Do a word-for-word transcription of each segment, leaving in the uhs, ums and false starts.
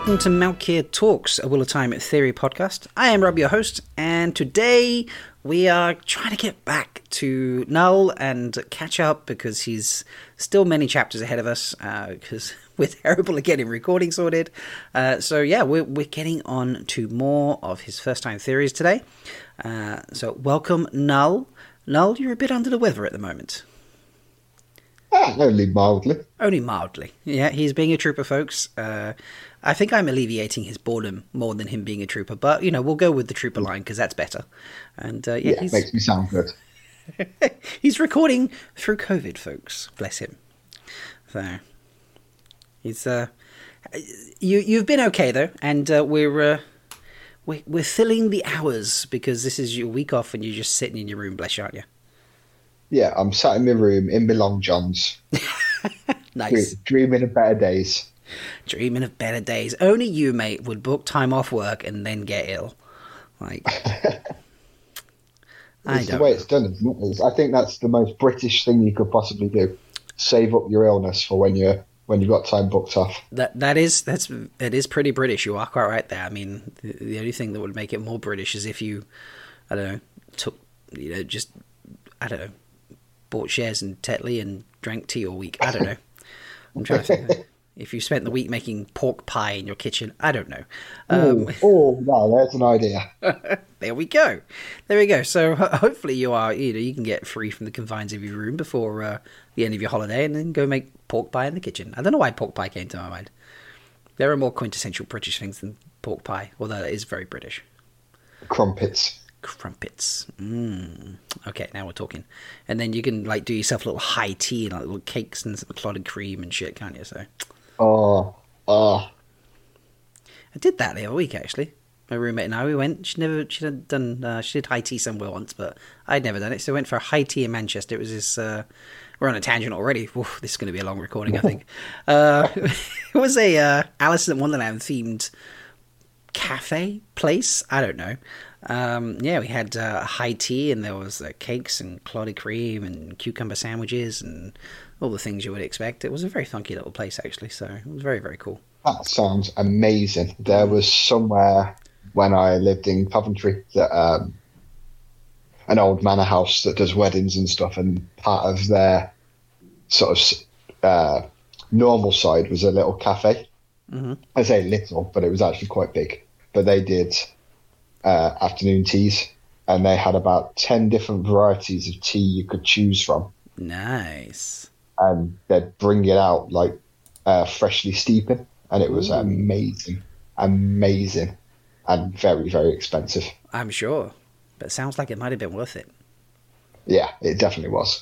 welcome to Malkia Talks, a Wheel of Time Theory podcast. I am Rob, your host, and today we are trying to get back to Null and catch up because he's still many chapters ahead of us because uh, we're terrible at getting recording sorted. Uh, so yeah, we're, we're getting on to more of his first-time theories today. Uh, so welcome, Null. Null, you're a bit under the weather at the moment. Ah, only mildly. Only mildly. Yeah, he's being a trooper, folks. Uh, I think I'm alleviating his boredom more than him being a trooper, but, you know, we'll go with the trooper line because that's better. And uh, yeah, yeah he's, makes me sound good. He's recording through COVID, folks. Bless him. So, he's, uh, you, you've been okay, though, and uh, we're, uh, we're, we're filling the hours because this is your week off and you're just sitting in your room, bless you, aren't you? Yeah, I'm sat in my room in my long johns. Nice. Dreaming of better days. Dreaming of better days. Only you, mate, would book time off work and then get ill. Like, I It's don't the way know. it's done, isn't it? It's- I think that's the most British thing you could possibly do. Save up your illness for when you're when you've got time booked off. That that is that's it is pretty British. You are quite right there. I mean, the, the only thing that would make it more British is if you, I don't know, took you know just I don't know, bought shares in Tetley and drank tea all week. I don't know. I'm trying to think. If you spent the week making pork pie in your kitchen, I don't know. Um, oh, no, there's an idea. there we go. There we go. So ho- hopefully you are, you know, you can get free from the confines of your room before uh, the end of your holiday and then go make pork pie in the kitchen. I don't know why pork pie came to my mind. There are more quintessential British things than pork pie, although it is very British. Crumpets. Crumpets. Mm. Okay, now we're talking. And then you can like do yourself a little high tea and like little cakes and some clotted cream and shit, can't you? So Oh, oh. I did that the other week actually. My roommate and I, we went. She never, she had done, uh, she did high tea somewhere once, but I'd never done it. So we went for a high tea in Manchester. It was this. Uh, we're on a tangent already. Oof, this is going to be a long recording, I think. uh, it was a uh, Alice in Wonderland themed cafe place. I don't know. Um, yeah, we had uh, high tea and there was uh, cakes and clotted cream and cucumber sandwiches and all the things you would expect. It was a very funky little place, actually, so it was very, very cool. That sounds amazing. There was somewhere when I lived in Coventry that um, an old manor house that does weddings and stuff, and part of their sort of uh, normal side was a little cafe. Mm-hmm. I say little, but it was actually quite big. But they did uh, afternoon teas, and they had about ten different varieties of tea you could choose from. Nice. And they'd bring it out like uh, freshly steeping, and it was Ooh. amazing, amazing, and very, very expensive. I'm sure, but it sounds like it might have been worth it. Yeah, it definitely was.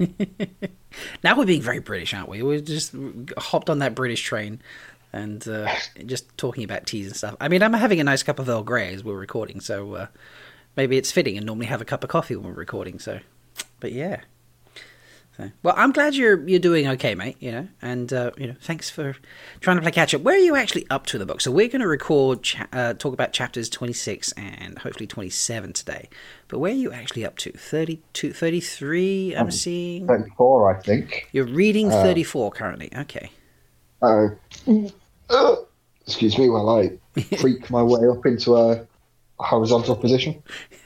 Now we're being very British, aren't we? We just hopped on that British train and uh, just talking about teas and stuff. I mean, I'm having a nice cup of Earl Grey as we're recording, so uh, maybe it's fitting and normally have a cup of coffee when we're recording. So, but yeah. So, well, I'm glad you're you're doing okay, mate. You know, and uh, you know, thanks for trying to play catch up. Where are you actually up to in the book? So we're going to record, cha- uh, talk about chapters twenty-six and hopefully twenty-seven today. But where are you actually up to? thirty-two, thirty-three. I'm Um, seeing thirty-four, I think. you're reading uh, thirty-four currently. Okay. Uh, uh, excuse me while I creak my way up into a horizontal position.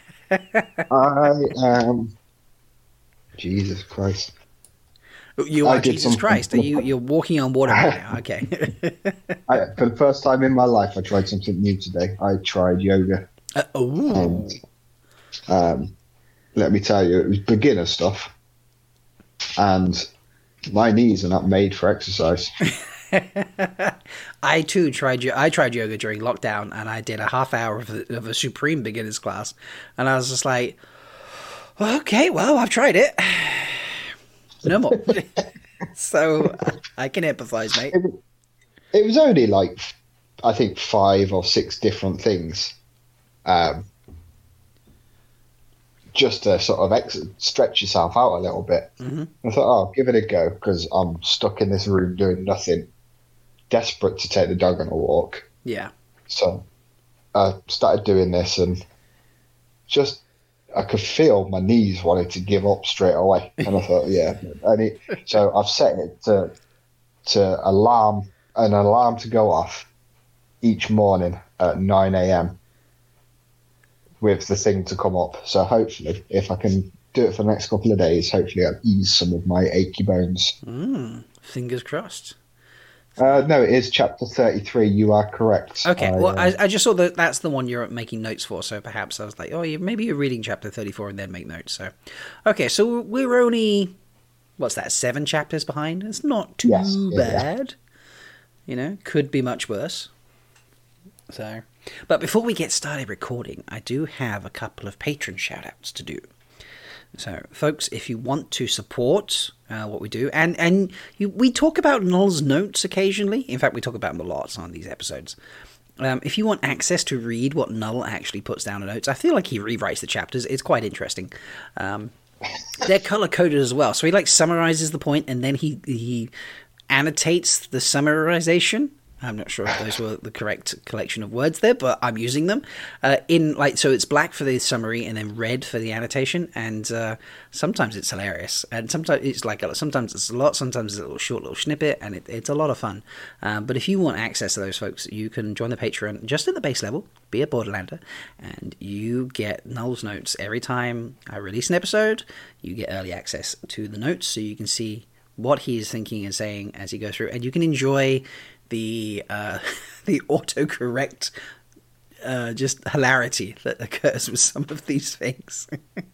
I am. Jesus Christ. You I are did Jesus something- Christ. Are you you're walking on water right now? Okay. I, for the first time in my life, I tried something new today. I tried yoga. uh, oh. And um, let me tell you, it was beginner stuff. And my knees are not made for exercise. I too tried yo- I tried yoga during lockdown, and I did a half hour of a, of a supreme beginners class, and I was just like, okay, well, I've tried it. No more. So I can empathize, mate. It, it was only like, I think, five or six different things. Um, just to sort of ex- stretch yourself out a little bit. Mm-hmm. I thought, oh, give it a go, because I'm stuck in this room doing nothing, desperate to take the dog on a walk. Yeah. So I started doing this, and just I could feel my knees wanted to give up straight away. And I thought, yeah. And it, so I've set it to to alarm an alarm to go off each morning at nine a.m. with the thing to come up. So hopefully, if I can do it for the next couple of days, hopefully I'll ease some of my achy bones. Mm, fingers crossed. Uh, no, it is chapter thirty-three. You are correct. Okay, I, well, uh, I, I just saw that that's the one you're making notes for, so perhaps I was like, oh, you, maybe you're reading chapter thirty-four and then make notes. So, okay, so we're only, what's that, seven chapters behind? It's not too Yes, yeah, bad. You know, could be much worse. So, but before we get started recording, I do have a couple of patron shout-outs to do. So, folks, if you want to support uh, what we do, and, and you, we talk about Null's notes occasionally. In fact, we talk about them a lot on these episodes. Um, if you want access to read what Null actually puts down in notes, I feel like he rewrites the chapters. It's quite interesting. Um, they're color-coded as well. So he like summarizes the point, and then he, he annotates the summarization. I'm not sure if those were the correct collection of words there, but I'm using them. Uh, in like so, it's black for the summary and then red for the annotation. And uh, sometimes it's hilarious, and sometimes it's like a, sometimes it's a lot, sometimes it's a little short little snippet, and it, it's a lot of fun. Um, but if you want access to those folks, you can join the Patreon just at the base level, be a Borderlander, and you get Null's notes every time I release an episode. You get early access to the notes, so you can see what he is thinking and saying as he goes through, and you can enjoy the uh, the autocorrect uh, just hilarity that occurs with some of these things.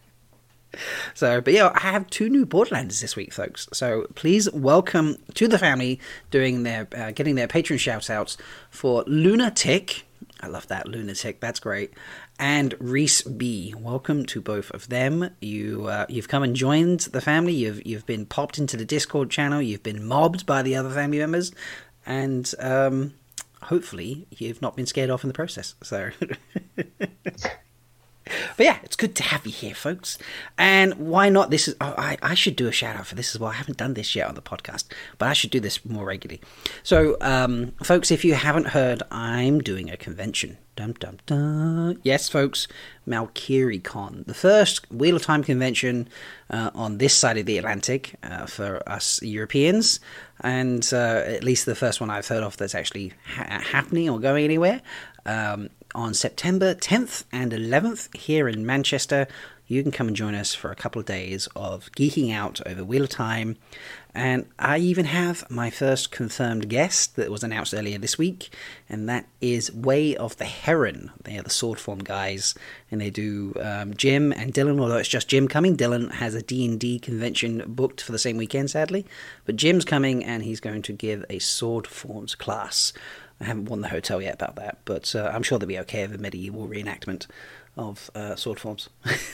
So, but yeah, I have two new Borderlanders this week, folks. So please welcome to the family doing their uh, getting their patron shout-outs for Lunatic. I love that, Lunatic. That's great. And Reese B. Welcome to both of them. You uh, you've come and joined the family. You've you've been popped into the Discord channel. You've been mobbed by the other family members. And um, hopefully you've not been scared off in the process. So, but yeah, it's good to have you here, folks. And why not? This is oh, I I should do a shout out for this as well. I haven't done this yet on the podcast, but I should do this more regularly. So, um, folks, if you haven't heard, I'm doing a convention. Dum dum dum. Yes, folks, MalkyriCon, the first Wheel of Time convention uh, on this side of the Atlantic uh, for us Europeans, and uh, at least the first one I've heard of that's actually ha- happening or going anywhere. Um, on September tenth and eleventh here in Manchester. You can come and join us for a couple of days of geeking out over Wheel of Time. And I even have my first confirmed guest that was announced earlier this week, and that is Way of the Heron. They are the sword form guys, and they do um, Jim and Dylan, although it's just Jim coming. Dylan has a D and D convention booked for the same weekend, sadly. But Jim's coming, and he's going to give a sword forms class. I haven't won the hotel yet about that, but uh, I'm sure they'll be okay with a medieval reenactment of uh, sword forms.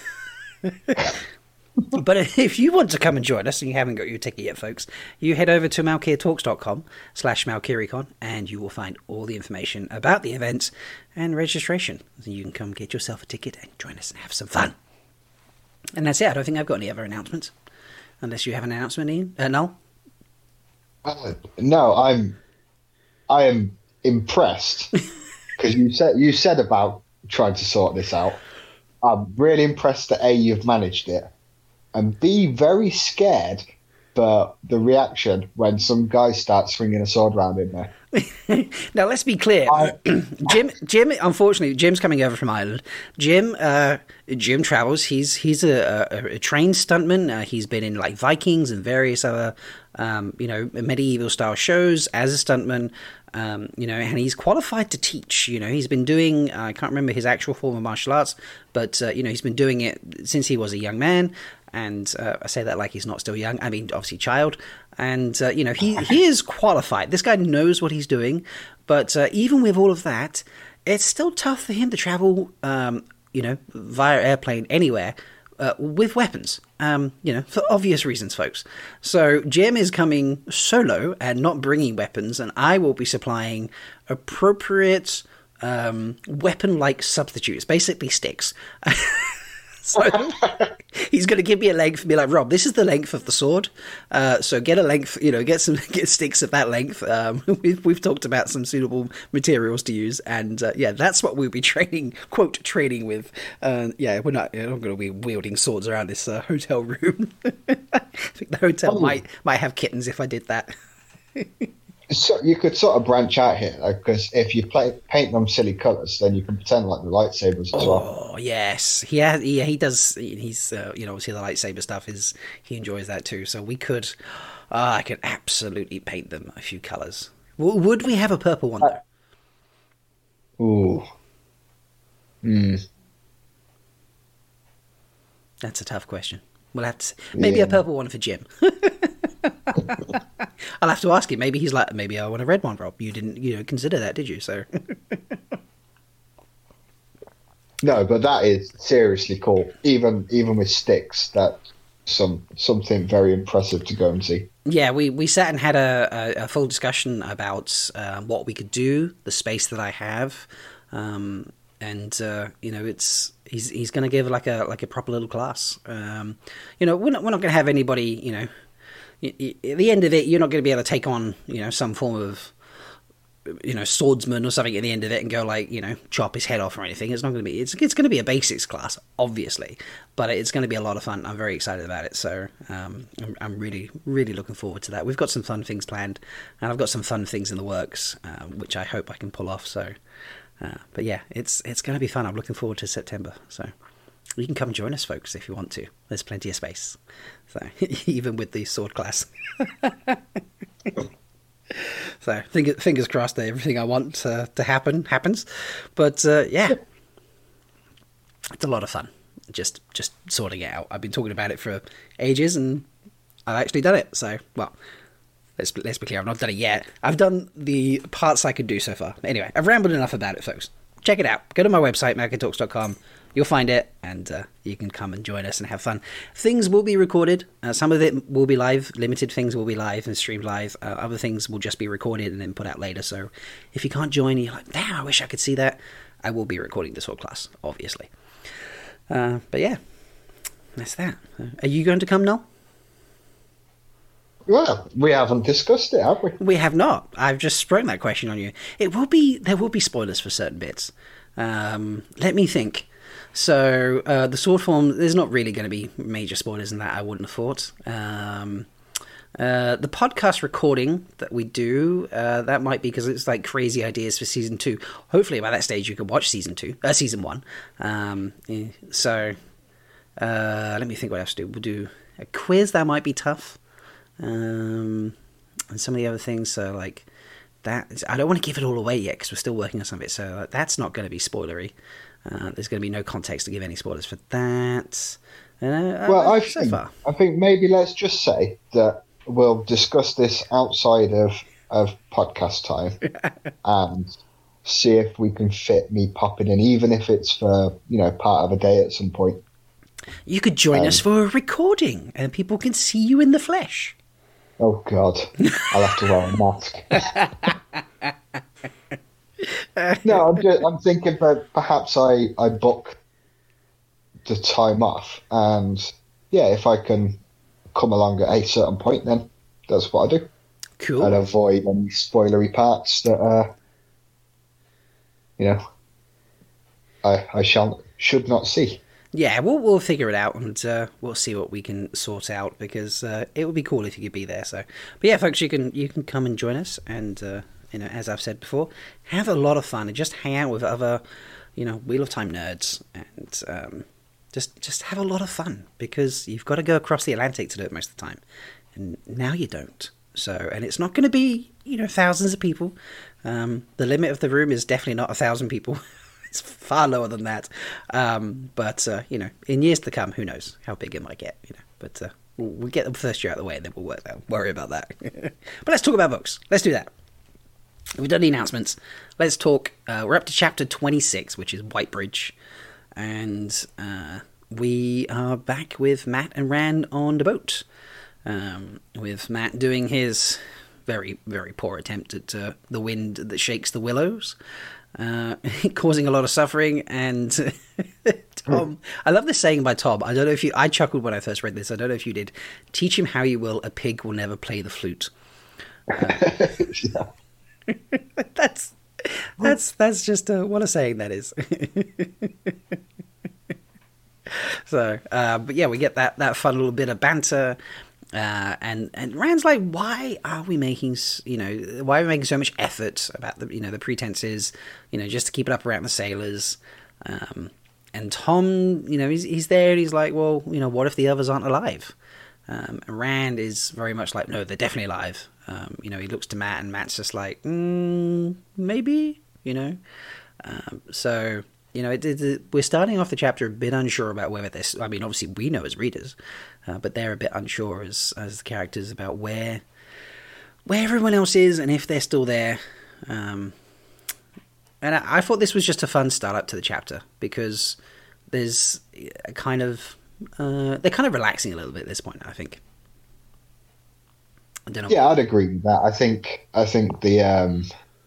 But if you want to come and join us and you haven't got your ticket yet, folks, you head over to malkirtalks.com slash malkiricon and you will find all the information about the event and registration. So you can come get yourself a ticket and join us and have some fun. And that's it. I don't think I've got any other announcements. Unless you have an announcement, Ian? Uh, Noel? Uh, no, I'm I am impressed because you said you said about trying to sort this out. I'm really impressed that A, you've managed it, and B, very scared for the reaction when some guy starts swinging a sword around in there. Now, let's be clear. I... Jim, Jim, unfortunately, Jim's coming over from Ireland. Jim, uh, Jim travels. He's he's a, a, a trained stuntman. Uh, he's been in like Vikings and various other, um, you know, medieval style shows as a stuntman. Um, you know, and he's qualified to teach. You know, he's been doing, uh, I can't remember his actual form of martial arts, but, uh, you know, he's been doing it since he was a young man. And uh, I say that like he's not still young. I mean, obviously child. And, uh, you know, he, he is qualified. This guy knows what he's doing. But uh, even with all of that, it's still tough for him to travel, um, you know, via airplane anywhere uh, with weapons. Um, you know, for obvious reasons, folks. So Jim is coming solo and not bringing weapons, and I will be supplying appropriate um, weapon-like substitutes, basically sticks. So he's going to give me a length and be like, Rob, this is the length of the sword. Uh, so get a length, you know, get some get sticks of that length. Um, we've, we've talked about some suitable materials to use. And uh, yeah, that's what we'll be training, quote, training with. Uh, yeah, we're not, we're not going to be wielding swords around this uh, hotel room. I think the hotel oh. might might have kittens if I did that. So you could sort of branch out here, because if you play paint them silly colours, then you can pretend like the lightsabers as well. Oh yes, he has. Yeah, he does. He's uh, you know, obviously the lightsaber stuff is he enjoys that too. So we could, uh, I could absolutely paint them a few colours. W- would we have a purple one though? Ooh. Hmm. That's a tough question. We'll have to see. Maybe Yeah. a purple one for Jim. I'll have to ask him. Maybe he's like, maybe I want a red one, Rob. You didn't, you know, consider that, did you? So. No, but that is seriously cool. Even even with sticks, that's some something very impressive to go and see. Yeah, we, we sat and had a, a, a full discussion about uh, what we could do, the space that I have, um, and uh, you know, it's he's he's going to give like a like a proper little class. Um, you know, we're not we're not going to have anybody. You know, y- y- at the end of it, you're not going to be able to take on you know some form of you know swordsman or something at the end of it and go like you know chop his head off or anything. It's not going to be. It's it's going to be a basics class, obviously, but it's going to be a lot of fun. I'm very excited about it. So um, I'm, I'm really really looking forward to that. We've got some fun things planned, and I've got some fun things in the works, um, which I hope I can pull off. So, uh, but yeah, it's it's going to be fun. I'm looking forward to September. So you can come join us, folks, if you want to. There's plenty of space. So even with the sword class. So fingers, fingers crossed that everything I want uh, to happen happens. But uh, yeah, it's a lot of fun. Just just sorting it out. I've been talking about it for ages, and I've actually done it. So well, let's let's be clear. I've not done it yet. I've done the parts I could do so far. Anyway, I've rambled enough about it, folks. Check it out. Go to my website, American Talks dot com. You'll find it, and uh, you can come and join us and have fun. Things will be recorded. Uh, some of it will be live. Limited things will be live and streamed live. Uh, other things will just be recorded and then put out later. So if you can't join, you're like, damn, I wish I could see that. I will be recording this whole class, obviously. Uh, but yeah, that's that. Uh, are you going to come, Noel? Well, we haven't discussed it, have we? We have not. I've just sprung that question on you. It will be. There will be spoilers for certain bits. Um, let me think. So uh, the sword form, there's not really going to be major spoilers in that, I wouldn't have thought. Um, uh, the podcast recording that we do, uh, that might be because it's like crazy ideas for season two. Hopefully by that stage you can watch season two, uh, season one. Um, yeah, so uh, let me think what else to do. We'll do a quiz, that might be tough. Um, and some of the other things, so like that, I don't want to give it all away yet because we're still working on some of it, so that's not going to be spoilery. Uh, there's going to be no context to give any spoilers for that. Uh, Well, I so think far. I think maybe let's just say that we'll discuss this outside of, of podcast time and see if we can fit me popping in, even if it's for you know part of a day at some point. You could join um, us for a recording, and people can see you in the flesh. Oh God, I'll have to wear a mask. No, I'm just, I'm thinking that perhaps I, I book the time off, and yeah, if I can come along at a certain point, then that's what I do. Cool. And avoid any spoilery parts that uh, you know I I shall should not see. Yeah, we'll we'll figure it out, and uh, we'll see what we can sort out, because uh, it would be cool if you could be there. So, but yeah, folks, you can you can come and join us, and uh, you know, as I've said before, have a lot of fun and just hang out with other, you know, Wheel of Time nerds, and um, just just have a lot of fun, because you've got to go across the Atlantic to do it most of the time, and now you don't. So, and it's not going to be you know thousands of people. Um, the limit of the room is definitely not a thousand people. It's far lower than that. Um, but, uh, you know, in years to come, who knows how big it might get, you know. But uh, we'll, we'll get the first year out of the way, and then we'll work out, worry about that. But let's talk about books. Let's do that. We've done the announcements. Let's talk. Uh, we're up to chapter twenty-six, which is Whitebridge. And uh, we are back with Matt and Rand on the boat. Um, with Matt doing his very, very poor attempt at uh, the wind that shakes the willows. Uh, causing a lot of suffering, and Tom, I love this saying by Tom. I don't know if you, I chuckled when I first read this. I don't know if you did. Teach him how you will, a pig will never play the flute. Uh, that's, that's, that's just, uh, what a saying that is. So, uh, but yeah, we get that, that fun little bit of banter. Uh, and and Rand's like, why are we making, you know, why are we making so much effort about the, you know, the pretenses, you know, just to keep it up around the sailors? Um, and Tom, you know, he's he's there and he's like, well, you know, what if the others aren't alive? Um, and Rand is very much like, no, they're definitely alive. Um, you know, he looks to Matt and Matt's just like, mm, maybe, you know. Um, so. You know, it, it, we're starting off the chapter a bit unsure about whether this. I mean, obviously we know as readers, uh, but they're a bit unsure as as the characters about where where everyone else is and if they're still there. Um, and I, I thought this was just a fun start up to the chapter because there's a kind of uh, they're kind of relaxing a little bit at this point. I think. I don't know. Yeah, I'd agree with that. I think I think the um,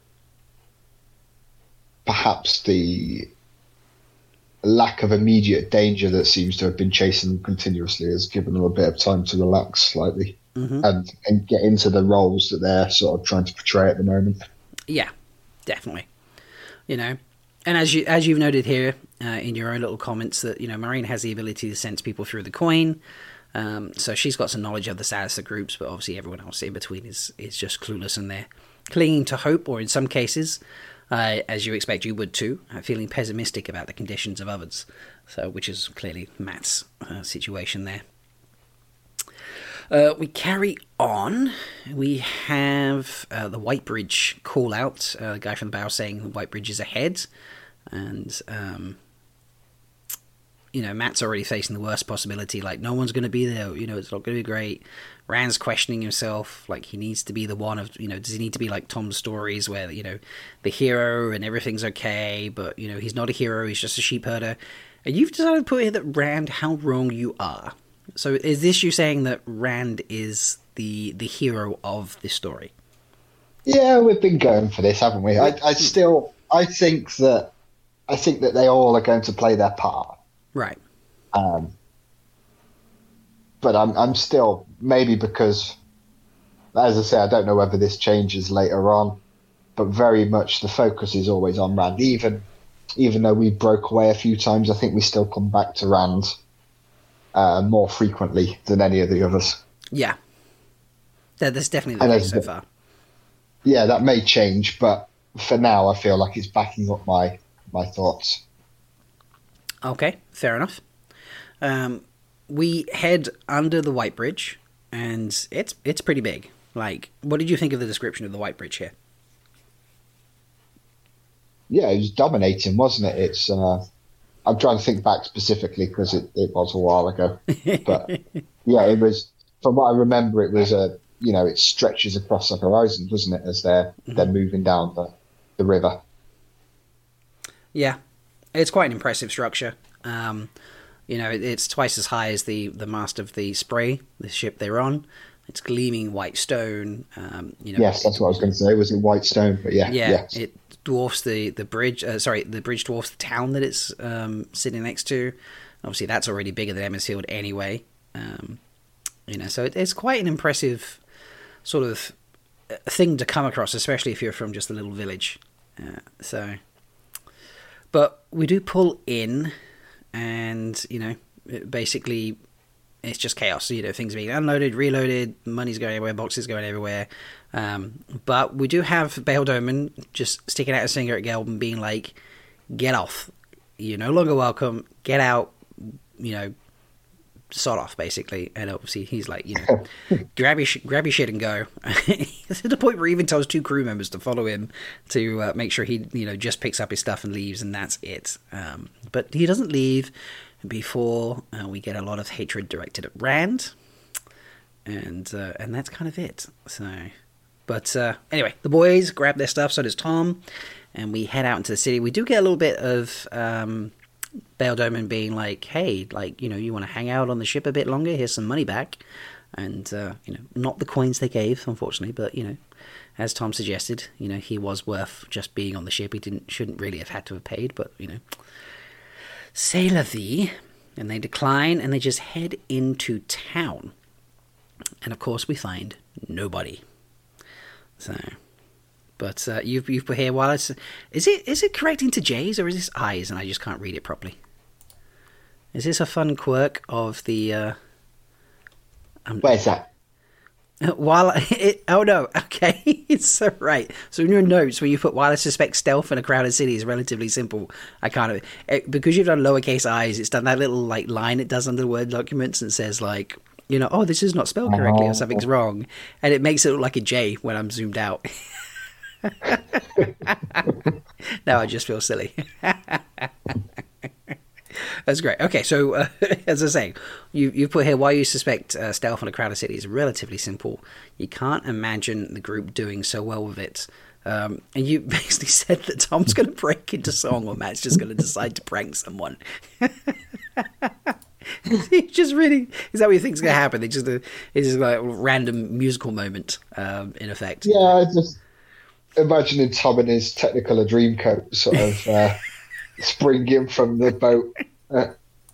perhaps the lack of immediate danger that seems to have been chasing them continuously has given them a bit of time to relax slightly mm-hmm. and and get into the roles that they're sort of trying to portray at the moment. Yeah, definitely. You know, and as you as you've noted here uh, in your own little comments that you know Moiraine has the ability to sense people through the coin, um, so she's got some knowledge of the status of groups, but obviously everyone else in between is is just clueless and they're clinging to hope, or in some cases. Uh, as you expect you would too, uh, feeling pessimistic about the conditions of others, so which is clearly Matt's uh, situation there. Uh, we carry on. We have uh, the Whitebridge call out, uh, the guy from the bow saying Whitebridge is ahead, and um, you know Matt's already facing the worst possibility, like no one's going to be there, you know it's not going to be great. Rand's questioning himself, like he needs to be the one of, you know, does he need to be like Tom's stories where, you know, the hero and everything's okay, but, you know, he's not a hero, he's just a sheep herder. And you've decided to put here that Rand, how wrong you are. So is this you saying that Rand is the the hero of this story? Yeah, we've been going for this, haven't we? I, I still, I think that, I think that they all are going to play their part. Right. Um, but I'm, I'm still, maybe because, as I say, I don't know whether this changes later on, but very much the focus is always on Rand. Even, even though we broke away a few times, I think we still come back to Rand uh, more frequently than any of the others. Yeah. That, that's definitely the case so far. Yeah, that may change, but for now, I feel like it's backing up my, my thoughts. Okay, fair enough. Um, we head under the Whitebridge, and it's it's pretty big. Like, what did you think of the description of the Whitebridge here? Yeah, it was dominating, wasn't it? It's. Uh, I'm trying to think back specifically because it, it was a while ago, but yeah, it was. From what I remember, it was a. You know, it stretches across the horizon, doesn't it? As they're mm-hmm. they're moving down the the river. Yeah, it's quite an impressive structure. Um, You know, it's twice as high as the, the mast of the Spray, the ship they're on. It's gleaming white stone. Um, you know, yes, that's what I was going to say. It was a white stone, but yeah. Yeah, yes. It dwarfs the, the bridge. Uh, sorry, the bridge dwarfs the town that it's um, sitting next to. Obviously, that's already bigger than Emmersfield anyway. Um, you know, so it, it's quite an impressive sort of thing to come across, especially if you're from just a little village. Uh, so, but we do pull in. And, you know, basically it's just chaos. You know, things are being unloaded, reloaded, money's going everywhere, boxes going everywhere. Um, but we do have Bail Doman just sticking out his finger at Gelb and being like, get off. You're no longer welcome. Get out. You know, sod off, basically. And obviously he's like, you know, grab your, sh- grab your shit and go. To the point where he even tells two crew members to follow him to uh, make sure he, you know, just picks up his stuff and leaves, and that's it. Um, but he doesn't leave before uh, we get a lot of hatred directed at Rand, and uh, and that's kind of it. So, but uh, anyway, the boys grab their stuff, so does Tom, and we head out into the city. We do get a little bit of um, Bail Doman being like, hey, like, you know, you want to hang out on the ship a bit longer? Here's some money back. And, uh, you know, not the coins they gave, unfortunately, but, you know, as Tom suggested, you know, he was worth just being on the ship. He didn't, shouldn't really have had to have paid, but, you know, c'est la vie. And they decline, and they just head into town. And, of course, we find nobody. So, but uh, you've, you've put here, while it's, is it, is it correcting to J's, or is this I's, and I just can't read it properly? Is this a fun quirk of the... Uh, Um, Where's that? While it, oh no, okay, it's so right. So in your notes where you put while I suspect stealth in a crowded city is relatively simple, I kind of it, because you've done lowercase i's, it's done that little like line it does under the word documents and says like, you know, oh, this is not spelled correctly or something's wrong, and it makes it look like a J when I'm zoomed out. Now I just feel silly. That's great. Okay, so uh, as I say, you you put here why you suspect uh, stealth in a crowded city is relatively simple. You can't imagine the group doing so well with it. Um, and you basically said that Tom's going to break into song or Matt's just going to decide to prank someone. It's just really, is that what you think is going to happen? It's just a, it's just like a random musical moment, um, in effect. Yeah, I just imagining Tom in his Technicolor Dreamcoat sort of uh, springing from the boat. Uh,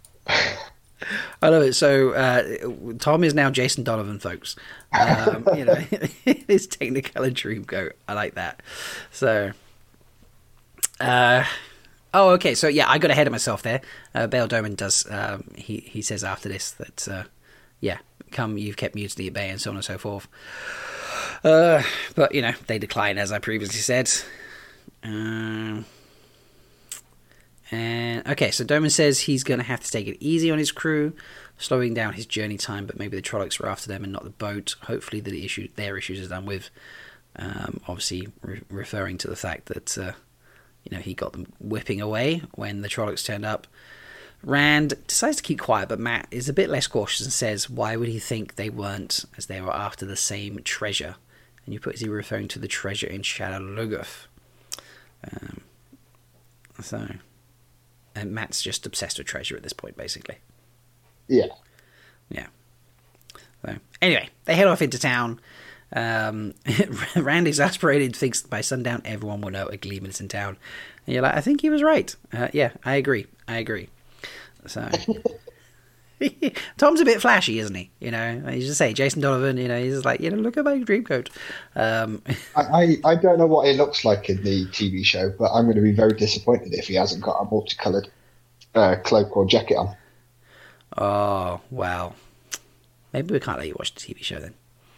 I love it. So uh, Tom is now Jason Donovan, folks. Um, you know, his Technicolor Dreamcoat. I like that. So, uh, oh, okay. So yeah, I got ahead of myself there. Uh, Bail Doman does. Um, he he says after this that uh, yeah, come, you've kept mutiny at bay and so on and so forth. Uh, but you know, they decline as I previously said. Um. And okay, so Doman says he's going to have to take it easy on his crew, slowing down his journey time, but maybe the Trollocs were after them and not the boat. Hopefully the issue, their issues are done with. Um, obviously re- referring to the fact that, uh, you know, he got them whipping away when the Trollocs turned up. Rand decides to keep quiet, but Matt is a bit less cautious and says, why would he think they weren't, as they were after the same treasure? And you put, is he referring to the treasure in Shadar Logoth? Um, so... And Matt's just obsessed with treasure at this point, basically. Yeah. Yeah. So, anyway, they head off into town. Um, Rand, exasperated, thinks by sundown everyone will know a Gleeman is in town. And you're like, I think he was right. Uh, yeah, I agree. I agree. So... Tom's a bit flashy, isn't he? You know, you just say Jason Donovan. You know, he's just like, you know, look at my dream coat. Um, I, I, I don't know what he looks like in the T V show, but I'm going to be very disappointed if he hasn't got a multicoloured uh, cloak or jacket on. Oh wow, maybe we can't let you watch the T V show then.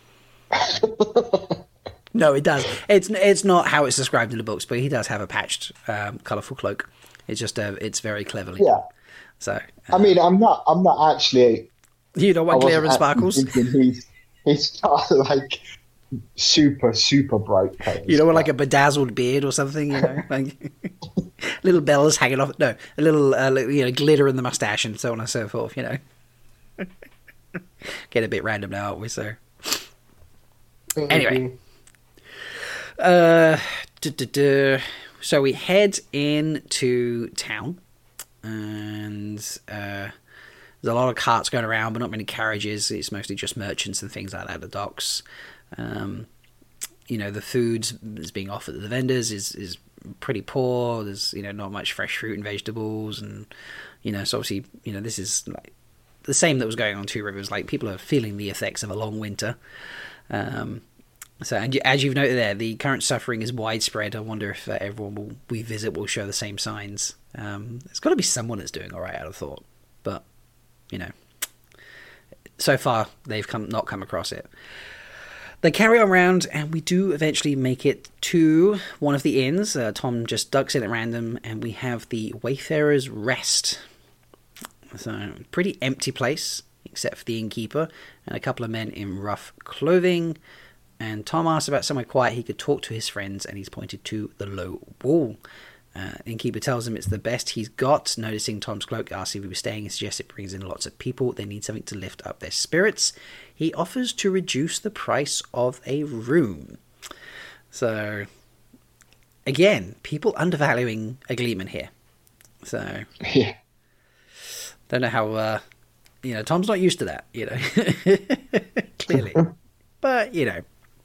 No, it does. It's it's not how it's described in the books, but he does have a patched, um, colourful cloak. It's just uh, it's very cleverly. Yeah. So, uh, I mean, I'm not. I'm not actually. You don't want glitter and sparkles. He's he's got like super super bright colours. You don't want like a bedazzled beard or something. You know, like little bells hanging off. No, a little uh, you know glitter in the mustache and so on and so forth. You know, get a bit random now, aren't we? So anyway, uh, duh, duh, duh. So we head into town. And uh, there's a lot of carts going around, but not many carriages. It's mostly just merchants and things like that at the docks. Um, you know, the food that's being offered at the vendors is, is pretty poor. There's, you know, not much fresh fruit and vegetables. And, you know, so obviously, you know, this is like the same that was going on Two Rivers. Like, people are feeling the effects of a long winter. Um, so, and as you've noted there, the current suffering is widespread. I wonder if uh, everyone will, we visit will show the same signs. Um, there's got to be someone that's doing all right, I'd have thought, but you know, so far they've come not come across it. They carry on round, and we do eventually make it to one of the inns. Uh, Tom just ducks in at random, and we have the Wayfarer's Rest. So, pretty empty place, except for the innkeeper and a couple of men in rough clothing. And Tom asks about somewhere quiet he could talk to his friends, and he's pointed to the low wall. Uh, innkeeper tells him it's the best he's got. Noticing Tom's cloak, asks if he was staying and suggests it brings in lots of people. They need something to lift up their spirits. He offers to reduce the price of a room. So, again, people undervaluing a Gleeman here. So, yeah. Don't know how, uh, you know, Tom's not used to that, you know, clearly. But, you know.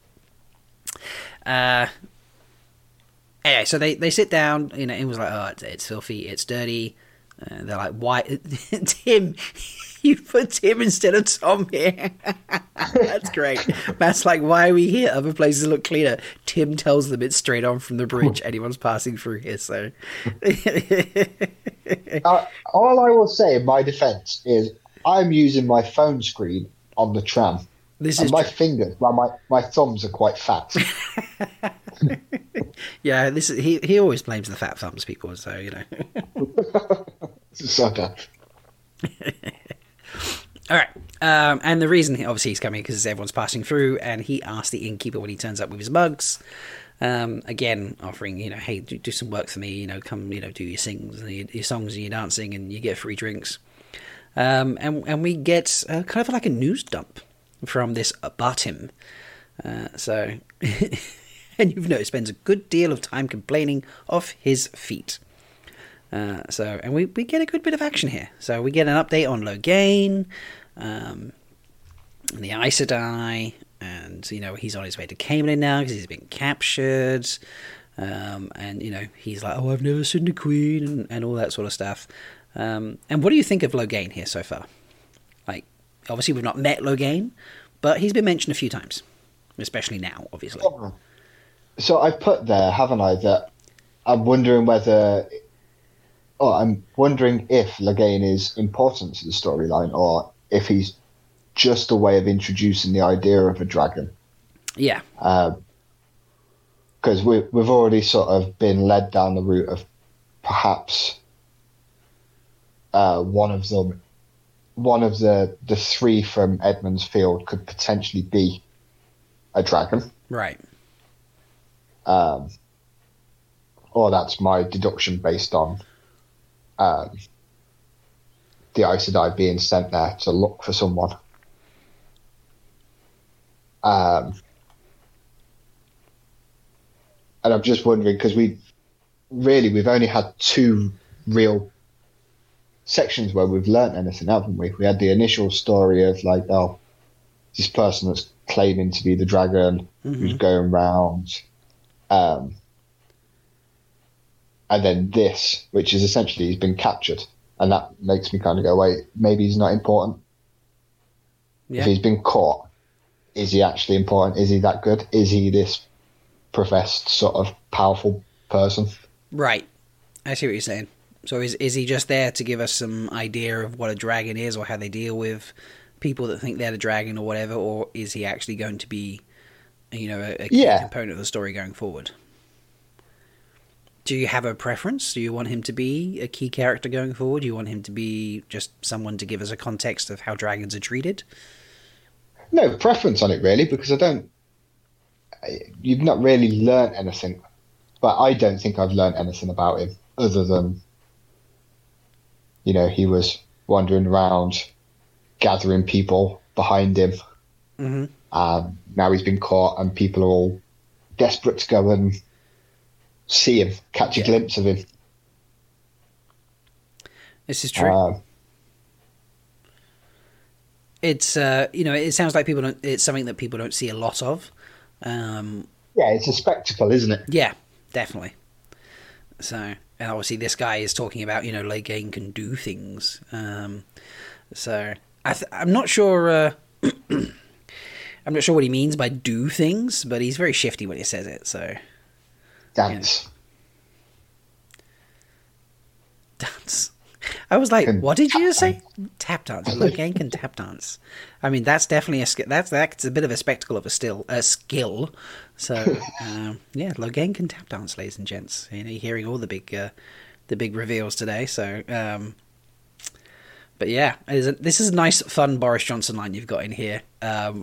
Uh, anyway, so they, they sit down, you know, and was like, oh, it's, it's filthy, it's dirty. Uh, they're like, why? Tim, you put Tim instead of Tom here. That's great. Matt's like, why are we here? Other places look cleaner. Tim tells them it's straight on from the bridge. Anyone's passing through here, so. uh, all I will say in my defense is I'm using my phone screen on the tram. This and is my true. fingers, well, my, my thumbs are quite fat. Yeah, this is he. He always blames the fat thumbs people, so you know. So that. All right, um, and the reason obviously he's coming because everyone's passing through, and he asks the innkeeper when he turns up with his mugs. Um, again, offering, you know, hey, do, do some work for me, you know, come, you know, do your sings, your, your songs and your dancing, and you get free drinks. Um, and and we get uh, kind of like a news dump from this Bartim. Uh, so, and you've noticed spends a good deal of time complaining of his feet. Uh, so, and we, we get a good bit of action here. So we get an update on Loghain, um, and the Aes Sedai, and, you know, he's on his way to Camelin now because he's been captured. Um, and, you know, he's like, oh, I've never seen the Queen, and, and all that sort of stuff. Um, and what do you think of Loghain here so far? Like, obviously we've not met Loghain, but he's been mentioned a few times, especially now, obviously. So I put there, haven't I, that I'm wondering whether... Oh, I'm wondering if Loghain is important to the storyline, or if he's just a way of introducing the idea of a dragon. Yeah. Because uh, we, we've already sort of been led down the route of perhaps uh, one of them, one of the, the three from Edmund's Field could potentially be a dragon. Right. Um, or that's my deduction based on um, the Aes Sedai being sent there to look for someone. Um, and I'm just wondering, because we really, we've only had two real sections where we've learnt anything, haven't we? We had the initial story of like, oh, this person that's claiming to be the dragon, mm-hmm. who's going round. Um, and then this, which is essentially he's been captured. And that makes me kind of go, wait, maybe he's not important. Yeah. If he's been caught, is he actually important? Is he that good? Is he this professed sort of powerful person? Right. I see what you're saying. So is is he just there to give us some idea of what a dragon is, or how they deal with people that think they're the dragon or whatever, or is he actually going to be, you know, a, a key yeah. component of the story going forward? Do you have a preference? Do you want him to be a key character going forward? Do you want him to be just someone to give us a context of how dragons are treated? No preference on it, really, because I don't... You've not really learnt anything, but I don't think I've learnt anything about him other than, you know, he was wandering around gathering people behind him. Mm-hmm. Um, now he's been caught and people are all desperate to go and see him, catch a yeah. glimpse of him. This is true. Um, it's uh, you know, it sounds like people don't. It's something that people don't see a lot of. Um, yeah, it's a spectacle, isn't it? Yeah, definitely. So, and obviously, this guy is talking about, you know, Loghain can do things. Um, so, I th- I'm not sure. Uh, I'm not sure what he means by do things, but he's very shifty when he says it. So, dance, you know. Dance. I was like, can what did you just say? Tap dance. Loghain can tap dance. I mean, that's definitely a that's that's a bit of a spectacle of a still a skill. So um, yeah, Loghain can tap dance, ladies and gents. You know, you're hearing all the big uh, the big reveals today. So, um, but yeah, it is a, this is a nice, fun Boris Johnson line you've got in here. Um,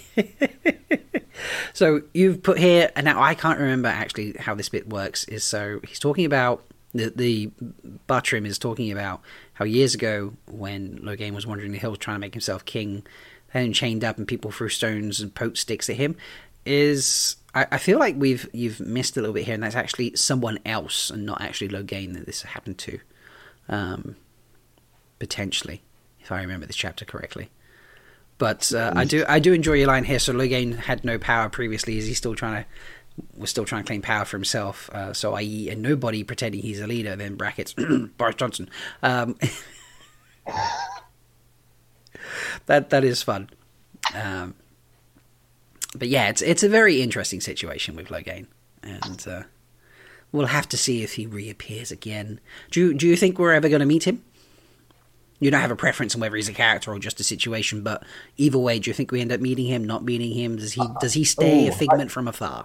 so you've put here, and now I can't remember actually how this bit works. Is so he's talking about. The, the Bartrim is talking about how years ago when Loghain was wandering the hills trying to make himself king, had him chained up and people threw stones and poked sticks at him. Is I, I feel like we've you've missed a little bit here, and that's actually someone else and not actually Loghain that this happened to, um, potentially, if I remember this chapter correctly. But uh, I do I do enjoy your line here. So Loghain had no power previously. Is he still trying to? Was still trying to claim power for himself, uh, so that is a nobody pretending he's a leader, then brackets, Boris Johnson. Um, that that is fun. Um, but yeah, it's it's a very interesting situation with Loghain, and uh, we'll have to see if he reappears again. Do you, do you think we're ever going to meet him? you don't have a preference on whether he's a character or just a situation, but either way, do you think we end up meeting him, not meeting him? Does he does he stay Ooh, a figment I- from afar?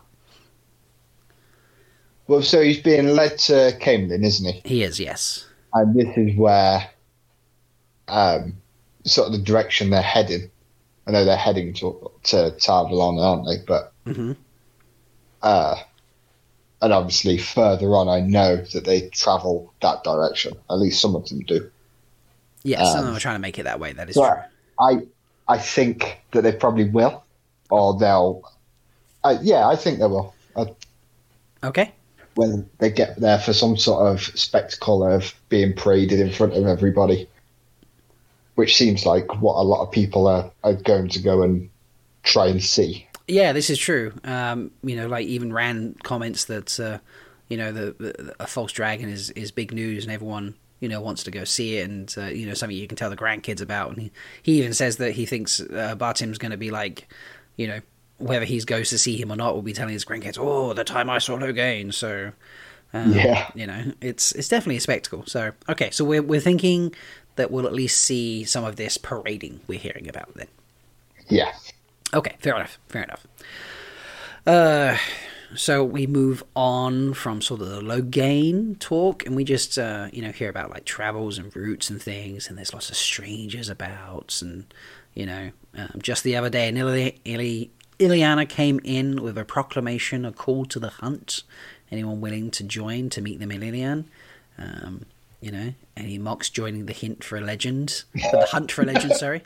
Well, so he's being led to Camelin, isn't he? He is, yes. And this is where um, sort of the direction they're heading. I know they're heading to to Tarvalon, aren't they? But Mm-hmm. uh, and obviously further on, I know that they travel that direction. At least some of them do. Yeah, some of Um, them are trying to make it that way. That is So true. I I think that they probably will, or they'll. Uh, yeah, I think they will. Uh, Okay. when they get there for some sort of spectacle of being paraded in front of everybody, which seems like what a lot of people are, are going to go and try and see. Yeah, this is true. Um, you know, like even Rand comments that uh, you know the, the a false dragon is, is big news, and everyone you know wants to go see it, and uh, you know something you can tell the grandkids about. And he, he even says that he thinks uh, Bartim's going to be like, you know, whether he goes to see him or not, will be telling his grandkids, "Oh, the time I saw Logain." So, um, Yeah. you know, it's it's definitely a spectacle. So, okay, so we're we're thinking that we'll at least see some of this parading we're hearing about then. Yeah. Okay, fair enough. Fair enough. Uh, so we move on from sort of the Logain talk, and we just uh, you know hear about like travels and routes and things, and there's lots of strangers about, and you know, um, just the other day, Ili- Ili- Ileana came in with a proclamation, a call to the hunt. Anyone willing to join to meet the Mililian? Um, you know, and he mocks joining the hint for a legend, for the hunt for a legend. Sorry.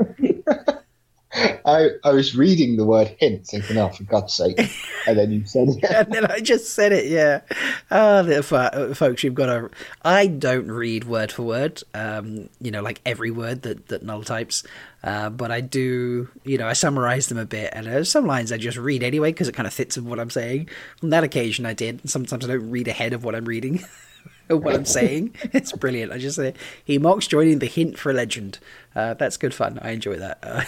I, I was reading the word hint, thinking, oh, for God's sake. And then you said it. And then I just said it, yeah. Oh, the, uh, folks, you've got to... I don't read word for word, um, you know, like every word that, that Null types, uh, but I do, you know, I summarize them a bit, and there's some lines I just read anyway, because it kind of fits with what I'm saying. On that occasion I did. Sometimes I don't read ahead of what I'm reading, or what I'm saying. It's brilliant. I just say, he mocks joining the hint for a legend. Uh, that's good fun. I enjoy that. Uh,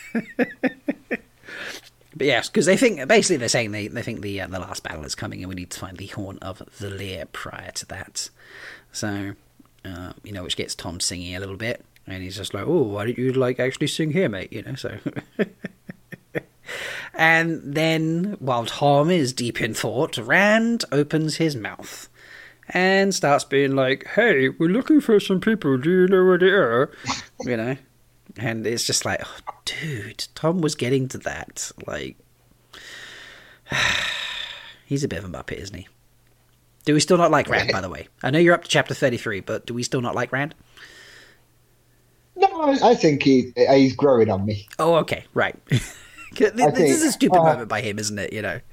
But yes, because they think basically they're saying they, they think the uh, the last battle is coming, and we need to find the horn of the Lear prior to that. So, uh, you know, which gets Tom singing a little bit, and he's just like, "Oh, why don't you like actually sing here, mate?" You know, so. And then, while Tom is deep in thought, Rand opens his mouth and starts being like, "Hey, we're looking for some people. Do you know where they are?" You know. And it's just like, oh, dude, Tom was getting to that. Like, he's a bit of a muppet, isn't he? Do we still not like Rand, by the way? I know you're up to chapter thirty-three, but do we still not like Rand? No, I, I think he he's growing on me. Oh, okay, right. this think, is a stupid uh, moment by him, isn't it? You know.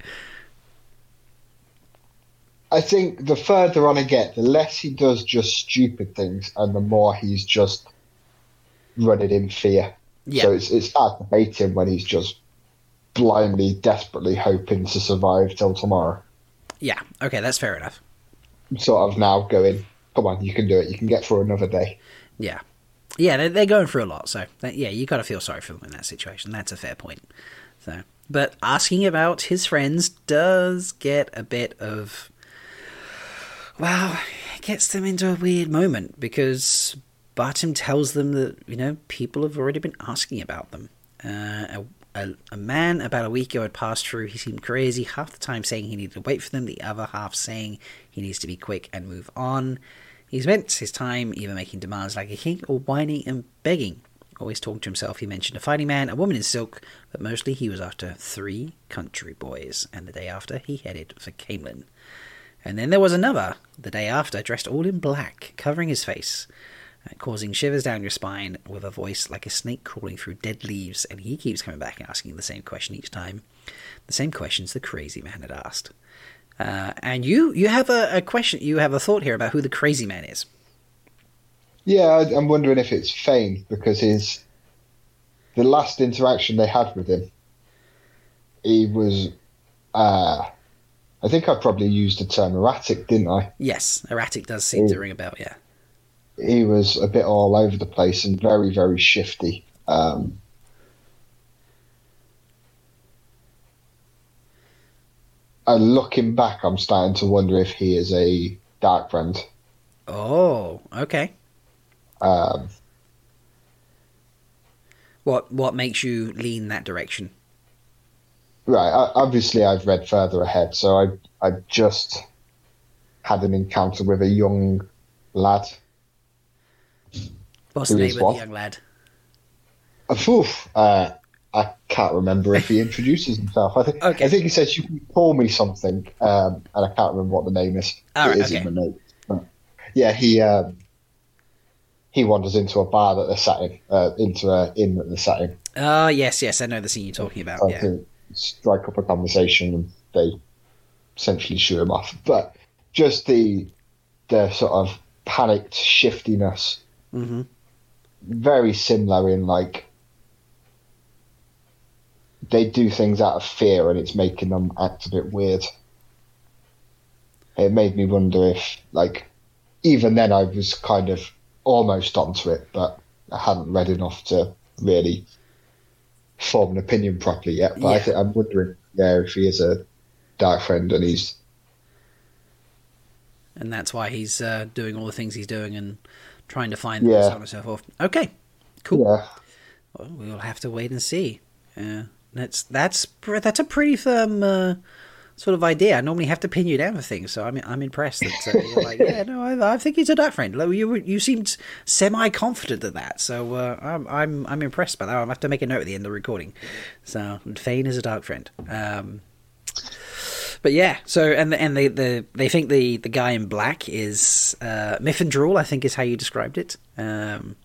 I think the further on I get, the less he does just stupid things, and the more he's just running in fear. Yeah. So it's it's hard to hate him when he's just blindly, desperately hoping to survive till tomorrow. Yeah. Okay, that's fair enough. Sort of now going, come on, you can do it. You can get through another day. Yeah. Yeah, they're, they're going through a lot, so that, yeah, you got to feel sorry for them in that situation. That's a fair point. So, but asking about his friends does get a bit of, well, it gets them into a weird moment because Bartim tells them that, you know, people have already been asking about them. Uh, a, a, a man about a week ago had passed through. He seemed crazy, half the time saying he needed to wait for them, the other half saying he needs to be quick and move on. He spent his time either making demands like a king or whining and begging. Always talking to himself, he mentioned a fighting man, a woman in silk, but mostly he was after three country boys, and the day after he headed for Camelin. And then there was another, the day after, dressed all in black, covering his face, causing shivers down your spine, with a voice like a snake crawling through dead leaves, and he keeps coming back and asking the same question each time. The same questions the crazy man had asked. Uh, and you you have a, a question, you have a thought here about who the crazy man is. Yeah, I, I'm wondering if it's Fane, because his the last interaction they had with him, he was, uh, I think I probably used the term erratic, didn't I? Yes, erratic does seem to ring a bell, yeah. He was a bit all over the place and very, very shifty. Um, and looking back, I'm starting to wonder if he is a Dark Friend. Oh, okay. Um, What what makes you lean that direction? Right. I, obviously, I've read further ahead, so I I just had an encounter with a young lad. What's the name of the young lad? Oof, uh, I can't remember if he introduces himself. I think Okay. I think he says, "You can call me something," um, and I can't remember what the name is. All right, it is okay. in the notes. But yeah, he um, he wanders into a bar that they're sat in, uh, into a inn that they're sat in. Oh, yes, yes, I know the scene you're talking about. Trying Yeah. to strike up a conversation, and they essentially shoo him off. But just the the sort of panicked shiftiness, Mm-hmm. very similar in like they do things out of fear, and it's making them act a bit weird. It made me wonder if, like, even then I was kind of almost onto it, but I hadn't read enough to really form an opinion properly yet. But I Yeah. think I'm wondering, yeah, if he is a dark friend and he's And that's why he's uh, doing all the things he's doing and trying to find them Yeah. and so on and so forth. Okay, cool. yeah, Well, we'll have to wait and see. Uh, that's that's pr- that's a pretty firm uh, sort of idea. I normally have to pin you down for things, so I'm I'm impressed that uh, you're like, yeah, no, I, I think he's a dark friend. Like, you you seemed semi confident of that, so uh, I'm I'm I'm impressed by that. I'll have to make a note at the end of the recording. So Fane is a dark friend. Um, But yeah, so and the, and they the they think the, the guy in black is uh, Mifendrul, I think is how you described it. Um,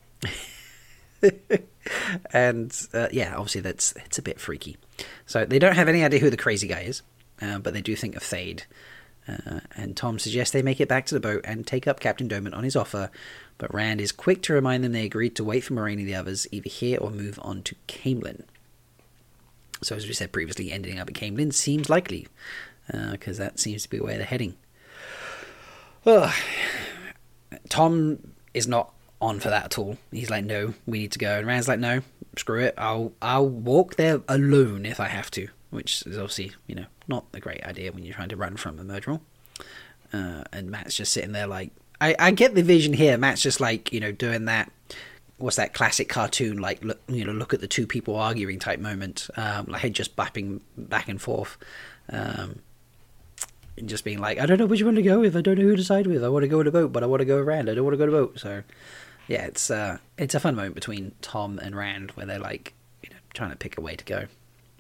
and uh, yeah, obviously that's it's a bit freaky. So they don't have any idea who the crazy guy is, uh, but they do think of Thade. Uh, and Tom suggests they make it back to the boat and take up Captain Domon on his offer, but Rand is quick to remind them they agreed to wait for Moraine and the others, either here or move on to Caemlyn. So as we said previously, ending up at Caemlyn seems likely, because uh, that seems to be where they're heading. Ugh. Tom is not on for that at all. He's like, no, we need to go. And Rand's like, no, screw it. I'll I'll walk there alone if I have to, which is obviously, you know, not a great idea when you're trying to run from a murderer. Uh, and Matt's just sitting there like, I, I get the vision here. Matt's just like, you know, doing that. What's that classic cartoon, like, look, you know, look at the two people arguing type moment, um, like head just bapping back and forth. Um, and just being like, I don't know which one to go with. I don't know who to side with. I want to go with a boat, but I want to go around. I don't want to go to a boat. So, yeah, it's uh, it's a fun moment between Tom and Rand where they're like, you know, trying to pick a way to go.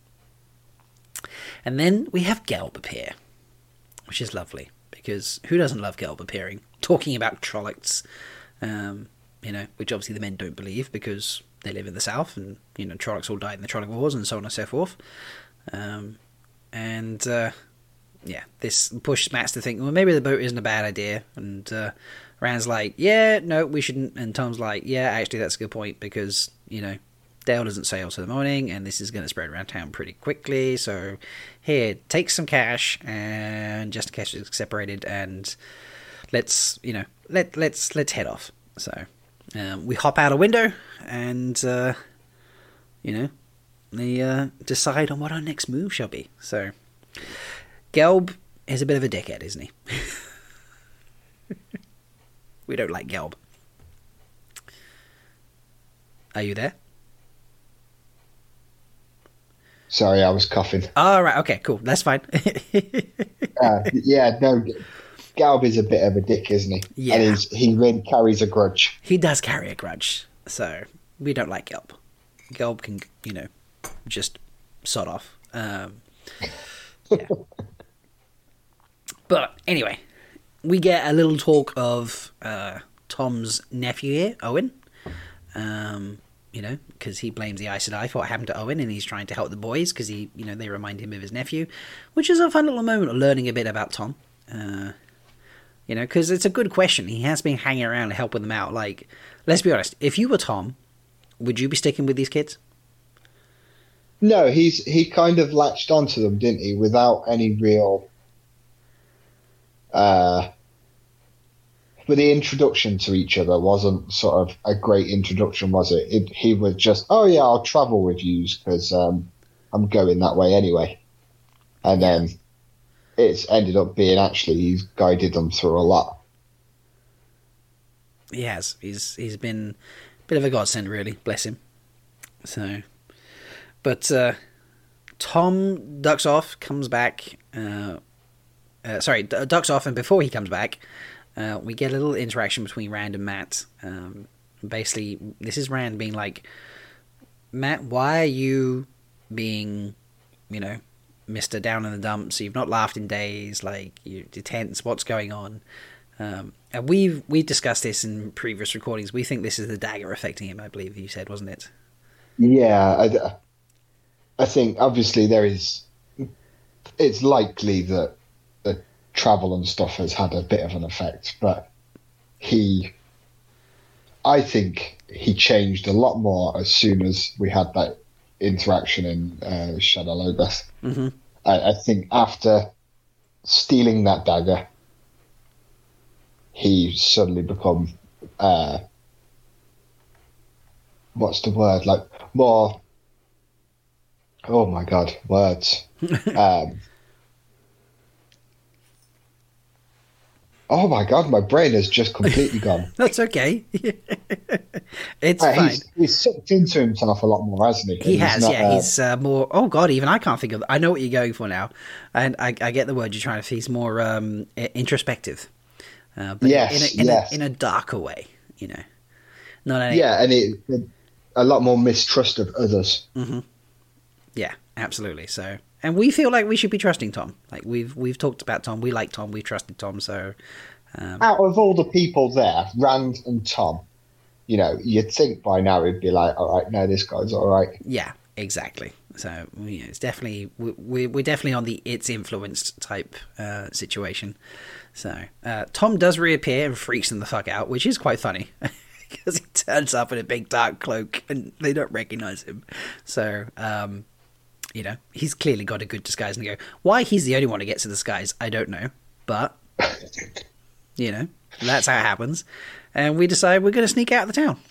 And then we have Gelb appear, which is lovely because who doesn't love Gelb appearing, talking about Trollocs, um, you know, which obviously the men don't believe because they live in the south and, you know, Trollocs all died in the Trolloc Wars and so on and so forth. Um, and, uh, yeah, this pushes Matt to think, well, maybe the boat isn't a bad idea. And uh, Rand's like, yeah, no, we shouldn't. And Tom's like, yeah, actually, that's a good point because, you know, Dale doesn't sail till the morning and this is going to spread around town pretty quickly. So here, take some cash and just in case it's separated and let's, you know, let, let's, let's head off. So um, we hop out a window and, uh, you know, they uh, decide on what our next move shall be. So Gelb is a bit of a dickhead, isn't he? We don't like Gelb. Are you there? sorry, I was coughing. Oh, right, okay, cool, that's fine. uh, yeah, no, Galb is a bit of a dick, isn't he? Yeah. And he's, he really carries a grudge. He does carry a grudge, so we don't like Gelb. Gelb can, you know, just sod off. Um, yeah. But anyway, we get a little talk of uh, Tom's nephew here, Owen. Um, you know, because he blames the Aes Sedai for what happened to Owen, and he's trying to help the boys because he, you know, they remind him of his nephew, which is a fun little moment of learning a bit about Tom. Uh, you know, because it's a good question. He has been hanging around and helping them out. Like, let's be honest, if you were Tom, would you be sticking with these kids? No, he's he kind of latched onto them, didn't he? Without any real. Uh, but the introduction to each other wasn't sort of a great introduction, was it? it he was just, oh yeah, I'll travel with you because um, I'm going that way anyway. And Yeah. then it's ended up being actually he's guided them through a lot. He has. He's he's been a bit of a godsend, really. Bless him. So, but uh, Tom ducks off, comes back. Uh, uh, sorry, d- ducks off, and before he comes back, uh, we get a little interaction between Rand and Matt. Um, basically, this is Rand being like, Matt, why are you being, you know, Mister Down in the Dumps? You've not laughed in days. Like, you're tense. What's going on? Um, and we've we discussed this in previous recordings. We think this is the dagger affecting him. I believe you said, wasn't it? Yeah, I, I think obviously there is. It's likely that the travel and stuff has had a bit of an effect, but he, I think he changed a lot more as soon as we had that interaction in uh, Shadow Logos. Mm-hmm. I, I think after stealing that dagger, he suddenly become uh, what's the word, like more, oh my god, words. um, oh my god, my brain has just completely gone. That's okay. It's Uh, fine. he's, he's sucked into himself a lot more, hasn't he? He And he's has, not, yeah. uh, He's uh, more. Oh God, even I can't think of. I know what you're going for now, and I, I get the word you're trying to. He's more um, i- introspective, uh, but Yes, in a, in, yes. a, in a darker way, you know. Not any, yeah, and it, it, a lot more mistrust of others. Yeah, absolutely. So, and we feel like we should be trusting Tom. Like we've we've talked about Tom. We like Tom. We trusted Tom. So, um, Out of all the people there, Rand and Tom, you know, you'd think by now it'd be like, all right, no, this guy's all right. yeah, exactly. So, you know, it's definitely we we- we're definitely on the it's influenced type uh, situation. So, uh, Tom does reappear and freaks them the fuck out, which is quite funny. Because he turns up in a big dark cloak and they don't recognize him. So, um, you know, he's clearly got a good disguise. And they go, why he's the only one who gets a disguise, I don't know. But, you know, that's how it happens. And we decide we're going to sneak out of the town.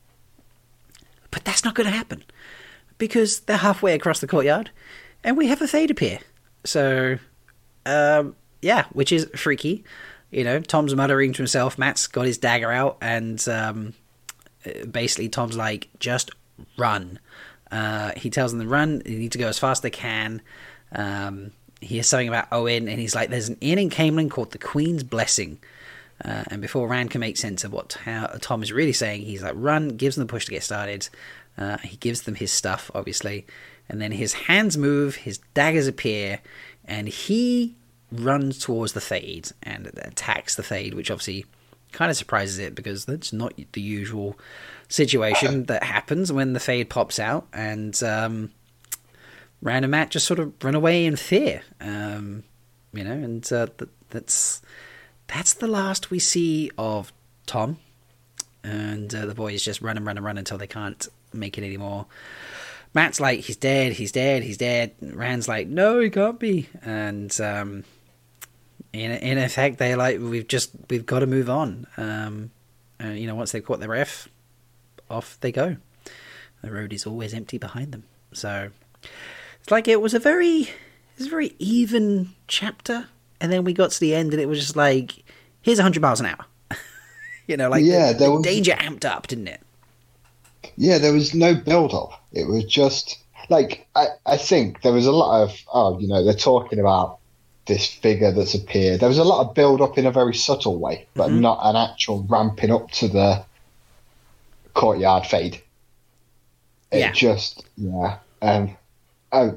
But that's not going to happen. Because they're halfway across the courtyard and we have a Fade appear. So, um, yeah, which is freaky. You know, Tom's muttering to himself. Matt's got his dagger out, and um, basically Tom's like, just run. Uh, he tells them to run. They need to go as fast as they can. Um, he hears something about Owen, and he's like, there's an inn in Camelin called the Queen's Blessing. Uh, and before Rand can make sense of what how Tom is really saying, he's like, run, gives them the push to get started. Uh, he gives them his stuff, obviously. And then his hands move, his daggers appear, and he runs towards the Fade and attacks the Fade, which obviously kind of surprises it because that's not the usual situation that happens when the Fade pops out. And um, Rand and Matt just sort of run away in fear, um, you know, and uh, th- that's that's the last we see of Tom. And uh, the boys just run and run and run until they can't make it anymore. Matt's like, he's dead, he's dead, he's dead. Rand's like, no, he can't be. And um, in in effect, they're like, we've just we've got to move on. Um, uh, you know, once they've caught their breath, off they go. The road is always empty behind them. So it's like it was a very it was a very even chapter, and then we got to the end, and it was just like, here's a hundred miles an hour. You know, like Yeah, the, there the was- danger amped up, didn't it? Yeah, there was no build up. It was just like I, I think there was a lot of oh, you know, they're talking about this figure that's appeared. There was a lot of build up in a very subtle way, but Mhm. not an actual ramping up to the courtyard Fade. It Yeah. just yeah. Um I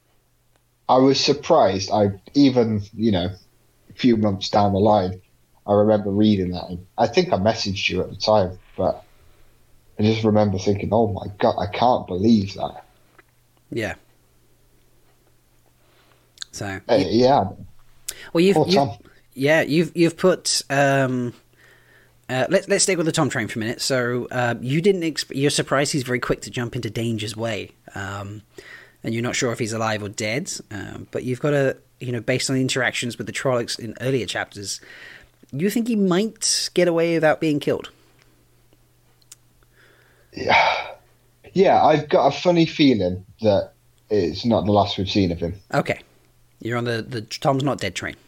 I was surprised. I even, you know, a few months down the line, I remember reading that. And I think I messaged you at the time, but I just remember thinking, "Oh my god, I can't believe that." Yeah. So Uh, yeah, well, you've, poor you've Tom. yeah, you've you've put. Um, uh, let's let's stick with the Tom train for a minute. So uh, you didn't. Exp- you're surprised he's very quick to jump into Danger's way, um, and you're not sure if he's alive or dead. Um, but you've got a you know based on the interactions with the Trollocs in earlier chapters, you think he might get away without being killed. Yeah, yeah. I've got a funny feeling that it's not the last we've seen of him. Okay, you're on the the Tom's not dead train,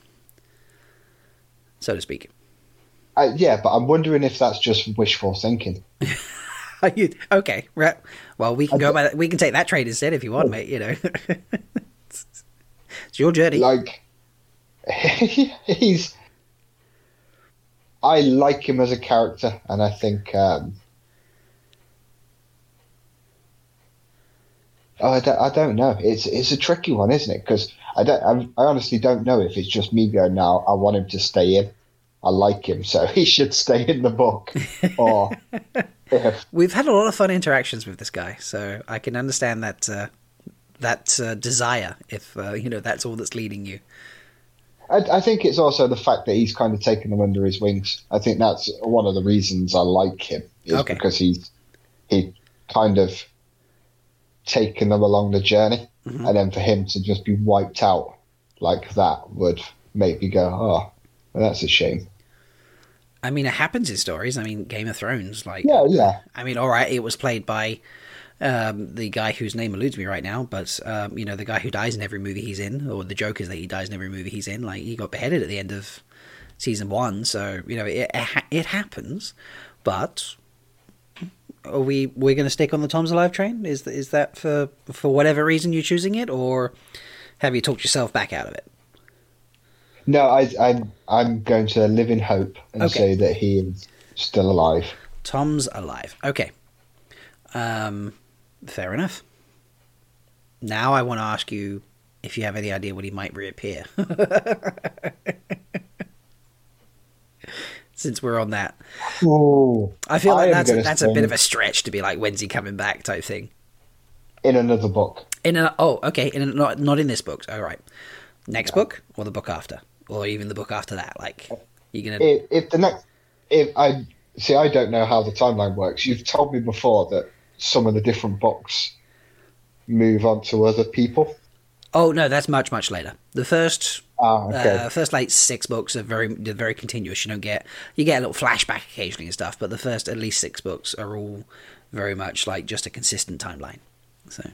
so to speak. Uh, yeah, but I'm wondering if that's just wishful thinking. You, okay, right. Well, we can I go d- by that. We can take that trade instead if you want, mate. You know, it's your journey. like he's. I like him as a character, and I think. Um, oh, I don't, I don't know. It's it's a tricky one, isn't it? Because I don't. I'm, I honestly don't know if it's just me going now. I want him to stay in. I like him, so he should stay in the book. Or if We've had a lot of fun interactions with this guy, so I can understand that uh, that uh, desire. If uh, you know that's all that's leading you. I, I think it's also the fact that he's kind of taken them under his wings. I think that's one of the reasons I like him is Okay. because he's he kind of taken them along the journey, Mm-hmm. and then for him to just be wiped out like that would make me go, oh, well, that's a shame. I mean, it happens in stories. I mean, Game of Thrones, like, Yeah, yeah. I mean, all right, it was played by um, the guy whose name eludes me right now, but um, you know, the guy who dies in every movie he's in, or the joke is that he dies in every movie he's in. Like, he got beheaded at the end of season one, so you know, it it happens. But are we we're going to stick on the Tom's Alive train? Is is that for for whatever reason you're choosing it, or have you talked yourself back out of it? No, I, I'm I'm going to live in hope and Okay. say that he is still alive. Tom's alive. Okay. Um, fair enough. Now I want to ask you if you have any idea when he might reappear. Since we're on that. Oh, I feel like am that's a, gonna that's a bit say of a stretch to be like, when's he coming back type thing. in another book. In a, oh, okay, in a, not not in this book. All right. Next book or the book after? Or even the book after that? Like, you're going to... If, if the next, if I see, I don't know how the timeline works. You've told me before that some of the different books move on to other people. Oh, no, that's much, much later. The first... Ah, okay. Uh, first like six books are very they're very continuous. You don't get you get a little flashback occasionally and stuff, but the first at least six books are all very much like just a consistent timeline. So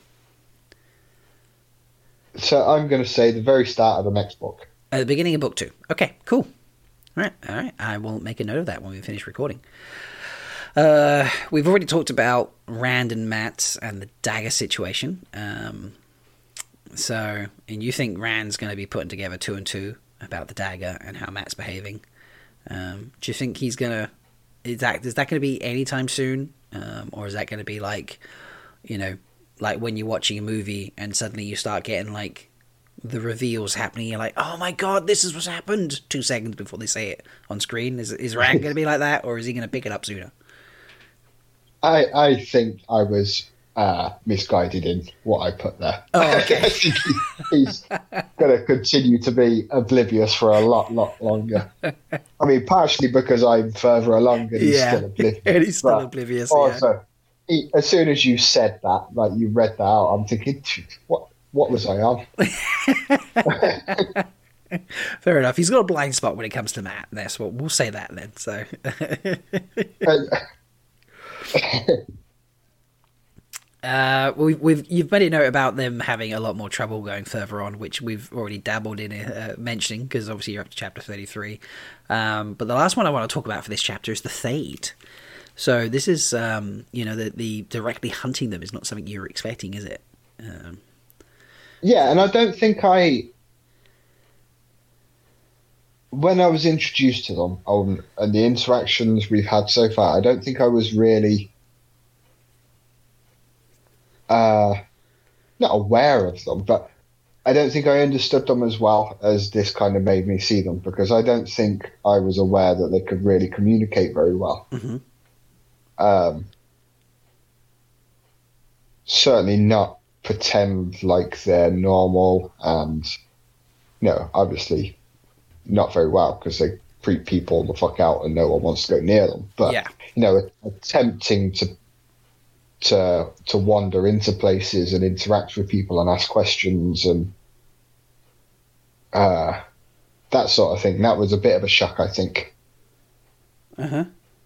So I'm going to say the very start of the next book. at the beginning of book two. Okay, cool. All right, all right. I will make a note of that when we finish recording. Uh, we've already talked about Rand and Matt and the dagger situation. Um, so, and you think Rand's going to be putting together two and two about the dagger and how Matt's behaving? Um, do you think he's going to? Is that is that going to be anytime soon, um, or is that going to be like, you know, like when you're watching a movie and suddenly you start getting like the reveals happening? You're like, oh my god, this is what's happened. Two seconds before they say it on screen. Is is Rand going to be like that, or is he going to pick it up sooner? I I think I was uh, misguided in what I put there. Oh, okay. I think he, he's going to continue to be oblivious for a lot, lot longer. I mean, partially because I'm further along and he's Yeah, still oblivious. and he's still but oblivious, yeah. Also, he, as soon as you said that, like you read that out, I'm thinking, what what was I on? Fair enough. He's got a blind spot when it comes to Matt. That's what we'll say that then. So, uh, we've, we've you've made a note about them having a lot more trouble going further on, which we've already dabbled in uh, mentioning because obviously you're up to chapter thirty-three. Um, but the last one I want to talk about for this chapter is the Thade. So this is, um, you know, the, the directly hunting them is not something you were expecting, is it? Um, Yeah, and I don't think I, when I was introduced to them um, and the interactions we've had so far, I don't think I was really uh, not aware of them, but I don't think I understood them as well as this kind of made me see them, because I don't think I was aware that they could really communicate very well. mm-hmm. Um, certainly not pretend like they're normal, and you know, obviously not very well because they freak people the fuck out and no one wants to go near them. But Yeah. you know, attempting to to to wander into places and interact with people and ask questions and uh, that sort of thing. That was a bit of a shock, I think. Uh-huh.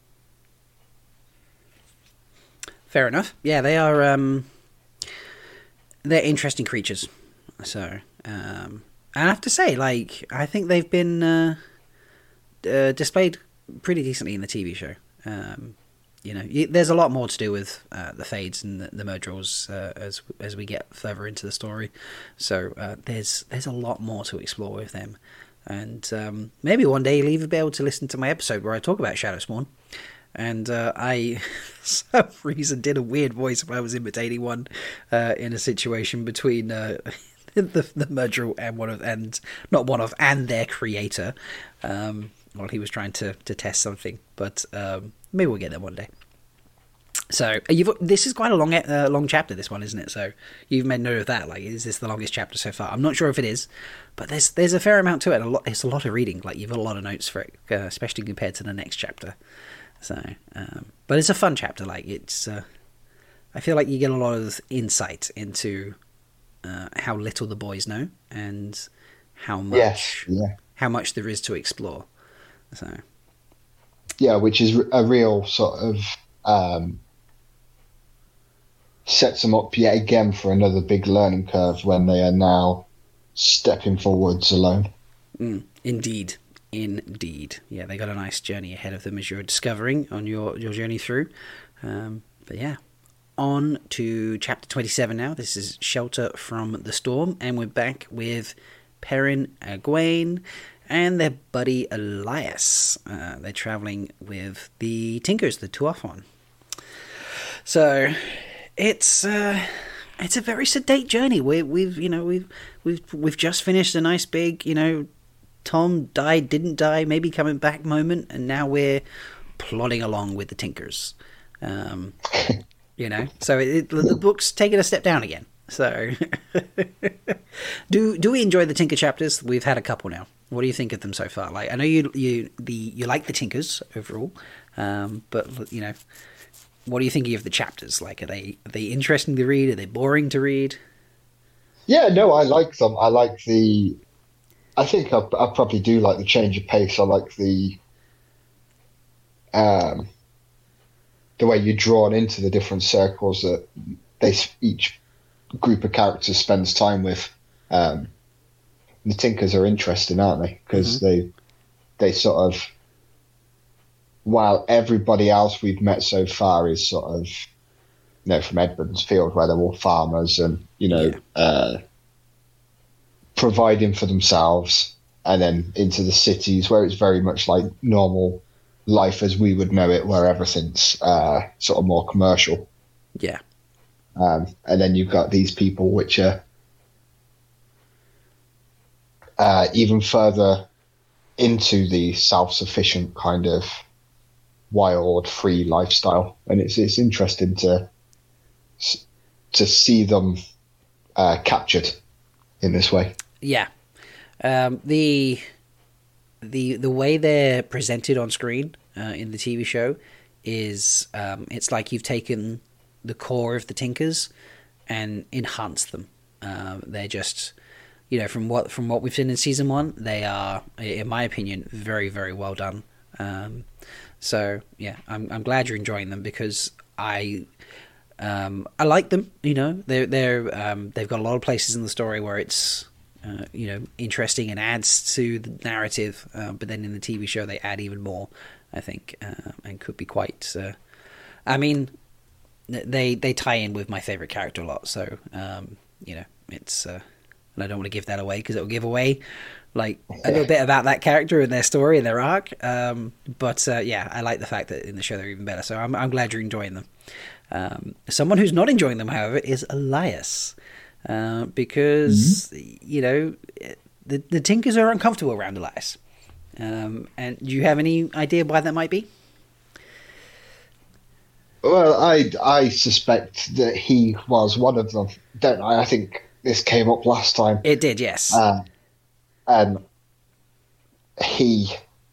Fair enough. Yeah, they are, um, they're interesting creatures. So, um, and I have to say, like, I think they've been, uh, uh, displayed pretty decently in the T V show. Um, you know, y there's a lot more to do with uh, the Fades and the, the Murdrils uh, as as we get further into the story. So uh, there's there's a lot more to explore with them, and um, maybe one day you'll even be able to listen to my episode where I talk about Shadowspawn. And uh, I, for some reason, did a weird voice when I was imitating one uh, in a situation between uh, the the Murdril and one of and not one of and their creator. Um, while he was trying to to test something, but um, maybe we'll get there one day. So you've this is quite a long uh, long chapter, this one, isn't it? So you've made note of that. Like, is this the longest chapter so far? I'm not sure if it is, but there's there's a fair amount to it. A lot, it's a lot of reading. Like, you've got a lot of notes for it, uh, especially compared to the next chapter. So, um, but it's a fun chapter. Like, it's, uh, I feel like you get a lot of insight into uh, how little the boys know and how much, yes, yeah. how much there is to explore. So, yeah, which is a real sort of um, sets them up yet again for another big learning curve when they are now stepping forwards alone. Mm, indeed. Indeed. Yeah, they got a nice journey ahead of them as you're discovering on your, your journey through. Um, but yeah, on to chapter twenty-seven now. This is Shelter from the Storm, and we're back with Perrin, Egwene, and their buddy Elias. Uh, they're traveling with the Tinkers, the Tuathon. So it's uh, it's a very sedate journey. We, we've you know we've we've we've just finished a nice big you know. Tom died, didn't die, maybe coming back moment, and now we're plodding along with the Tinkers. Um, you know, so it, the book's taking a step down again. So, do do we enjoy the Tinker chapters? We've had a couple now. What do you think of them so far? Like, I know you you the you like the Tinkers overall, um, but you know, what are you thinking of the chapters? Like, are they are they interesting to read? Are they boring to read? Yeah, no, I like them. I like the. I think I, I probably do like the change of pace. I like the um, the way you're drawn into the different circles that they each group of characters spends time with. Um, the Tinkers are interesting, aren't they? Because mm-hmm. they they sort of, while everybody else we've met so far is sort of, you know, from Edmund's Field, where they're all farmers and you know. Yeah. Uh, providing for themselves, and then into the cities where it's very much like normal life as we would know it, where everything's uh, sort of more commercial. Yeah. Um, and then you've got these people which are uh, even further into the self-sufficient kind of wild, free lifestyle, and it's it's interesting to to see them uh, captured in this way. Yeah, um, the the the way they're presented on screen uh, in the T V show is um, it's like you've taken the core of the Tinkers and enhanced them. Uh, they're just, you know, from what from what we've seen in season one, they are, in my opinion, very very well done. Um, so yeah, I'm I'm glad you're enjoying them because I. Um, I like them, you know. They're they're um, they've got a lot of places in the story where it's uh, you know interesting and adds to the narrative. Uh, but then in the T V show, they add even more, I think, uh, and could be quite. Uh, I mean, they they tie in with my favorite character a lot, so um, you know it's. Uh, and I don't want to give that away because it will give away like a little bit about that character and their story and their arc. Um, but uh, yeah, I like the fact that in the show they're even better. So I'm I'm glad you're enjoying them. Um, someone who's not enjoying them, however, is Elias, uh, because mm-hmm. you know the the Tinkers are uncomfortable around Elias. Um, and do you have any idea why that might be? Well, I I suspect that he was one of them. Don't I? I think this came up last time. It did, yes. Uh, and he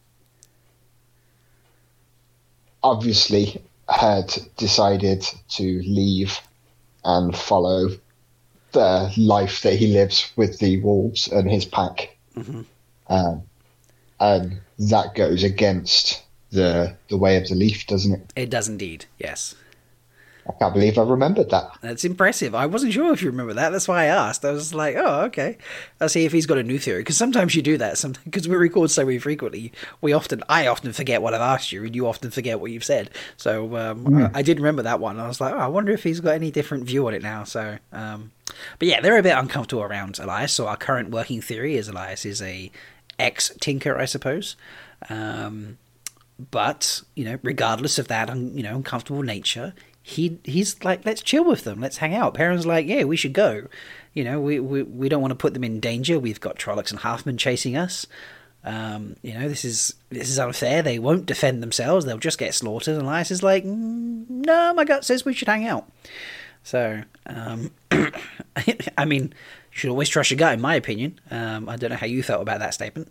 obviously had decided to leave and follow the life that he lives with the wolves and his pack. Mm-hmm. Um, and that goes against the the way of the leaf, doesn't it? It does indeed, yes. I can't believe I remembered that. That's impressive. I wasn't sure if you remember that. That's why I asked. I was like, oh, okay. I'll see if he's got a new theory. Because sometimes you do that. Because we record so very frequently, we often, I often forget what I've asked you, and you often forget what you've said. So um, mm. I, I did remember that one. I was like, oh, I wonder if he's got any different view on it now. So, um, but yeah, they're a bit uncomfortable around Elias. So our current working theory is Elias is a ex-Tinker, I suppose. Um, but you know, regardless of that, you know, uncomfortable nature. He he's like, let's chill with them, let's hang out. Perrin's like, yeah, we should go. You know, we we, we don't want to put them in danger. We've got Trollocs and Halfman chasing us. Um, you know, this is this is unfair. They won't defend themselves. They'll just get slaughtered. And Elias is like, mm, no, my gut says we should hang out. So, um, I mean, you should always trust your gut, in my opinion. Um, I don't know how you felt about that statement.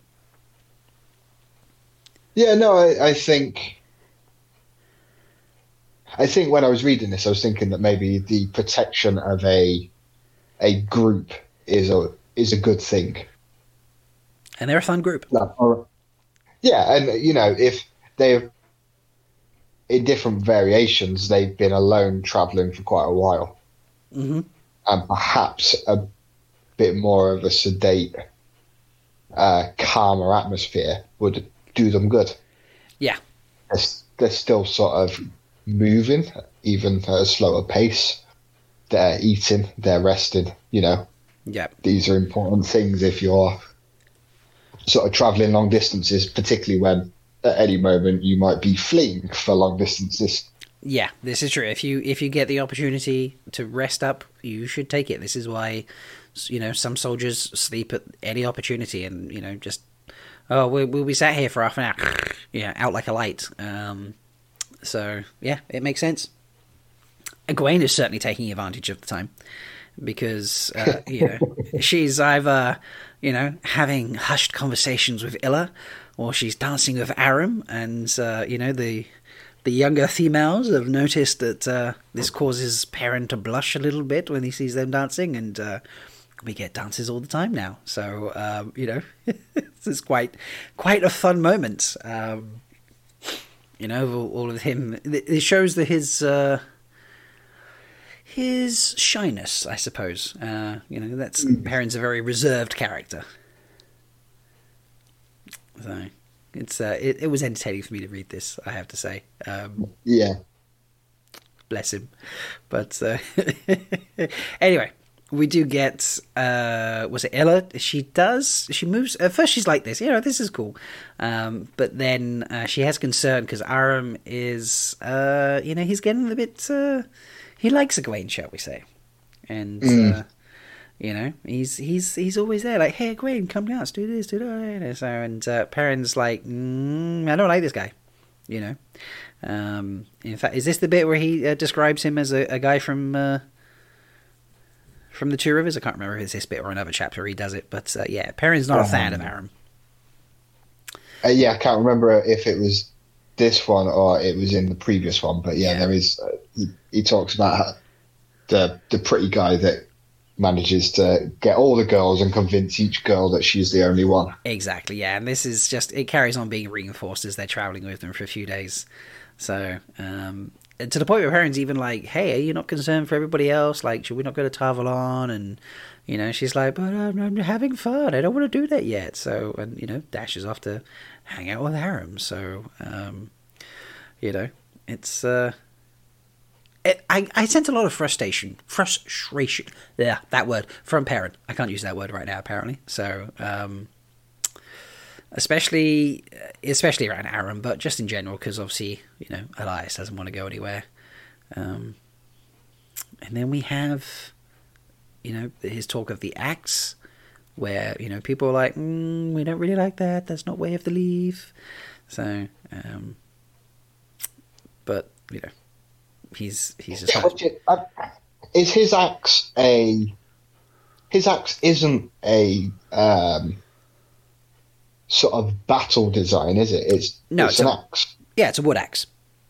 Yeah, no, I, I think... I think when I was reading this, I was thinking that maybe the protection of a a group is a is a good thing. And they're a fun group. Yeah, and you know, if they've in different variations, they've been alone traveling for quite a while, mm-hmm. and perhaps a bit more of a sedate, uh, calmer atmosphere would do them good. Yeah, they're, they're still sort of moving, even at a slower pace. They're eating, they're resting, you know. Yeah. These are important things if you're sort of travelling long distances, particularly when at any moment you might be fleeing for long distances. Yeah, this is true. If you if you get the opportunity to rest up, you should take it. This is why, you know, some soldiers sleep at any opportunity and, you know, just, oh, we'll, we'll be sat here for half an hour. Yeah, out like a light. Um... So, yeah, it makes sense. Egwene is certainly taking advantage of the time because, uh, you know, she's either, you know, having hushed conversations with Illa or she's dancing with Aram. And, uh, you know, the the younger females have noticed that uh, this causes Perrin to blush a little bit when he sees them dancing. And uh, we get dances all the time now. So, um, you know, this is quite, quite a fun moment. Um You know, all, all of him. It shows that his uh, his shyness, I suppose. Uh, you know, that's mm. Perrin's a very reserved character. So it's uh, it, it was entertaining for me to read this, I have to say. Um, yeah, bless him. But uh, anyway. We do get, uh, was it Illa? She does, she moves, at first she's like this, you know, this is cool. Um, but then uh, she has concern because Aram is, uh, you know, he's getting a bit, uh, he likes Egwene, shall we say. And, mm. uh, you know, he's he's he's always there, like, hey, Egwene, come down, let's do this, do that. So, and uh, Perrin's like, mm, I don't like this guy, you know. Um, in fact, is this the bit where he uh, describes him as a, a guy from... Uh, From the Two Rivers? I can't remember if it's this bit or another chapter he does it, but uh, yeah, Perrin's not um, a fan of Aram. Uh, yeah, I can't remember if it was this one or it was in the previous one, but yeah, yeah. there is. Uh, he, he talks about the the pretty guy that manages to get all the girls and convince each girl that she's the only one. Exactly, yeah, and this is just, it carries on being reinforced as they're traveling with them for a few days. So, um, to the point where Perrin's even like, hey, are you not concerned for everybody else? Like, should we not go to Tarvalon? And, you know, she's like, but I'm, I'm having fun. I don't want to do that yet. So, and, you know, dashes off to hang out with Aram. So, um, you know, it's, uh, it, I, I sense a lot of frustration, frustration, yeah, that word, from Perrin. I can't use that word right now, apparently. So, um, especially especially around Aram, but just in general, because obviously, you know, Elias doesn't want to go anywhere. Um, and then we have, you know, his talk of the axe, where, you know, people are like, mm, we don't really like that, that's not way of the leaf. So, um, but, you know, he's he's just... Uh, is his axe a... His axe isn't a... Um, sort of battle design, is it? It's no, it's, it's an a, axe. Yeah, it's a wood axe.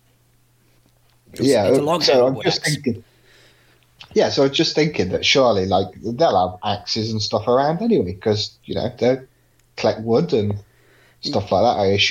It's, yeah, it's a long so I'm wood just axe. thinking. Yeah, so I was just thinking that surely, like, they'll have axes and stuff around anyway, because you know they collect wood and stuff like that, I assume.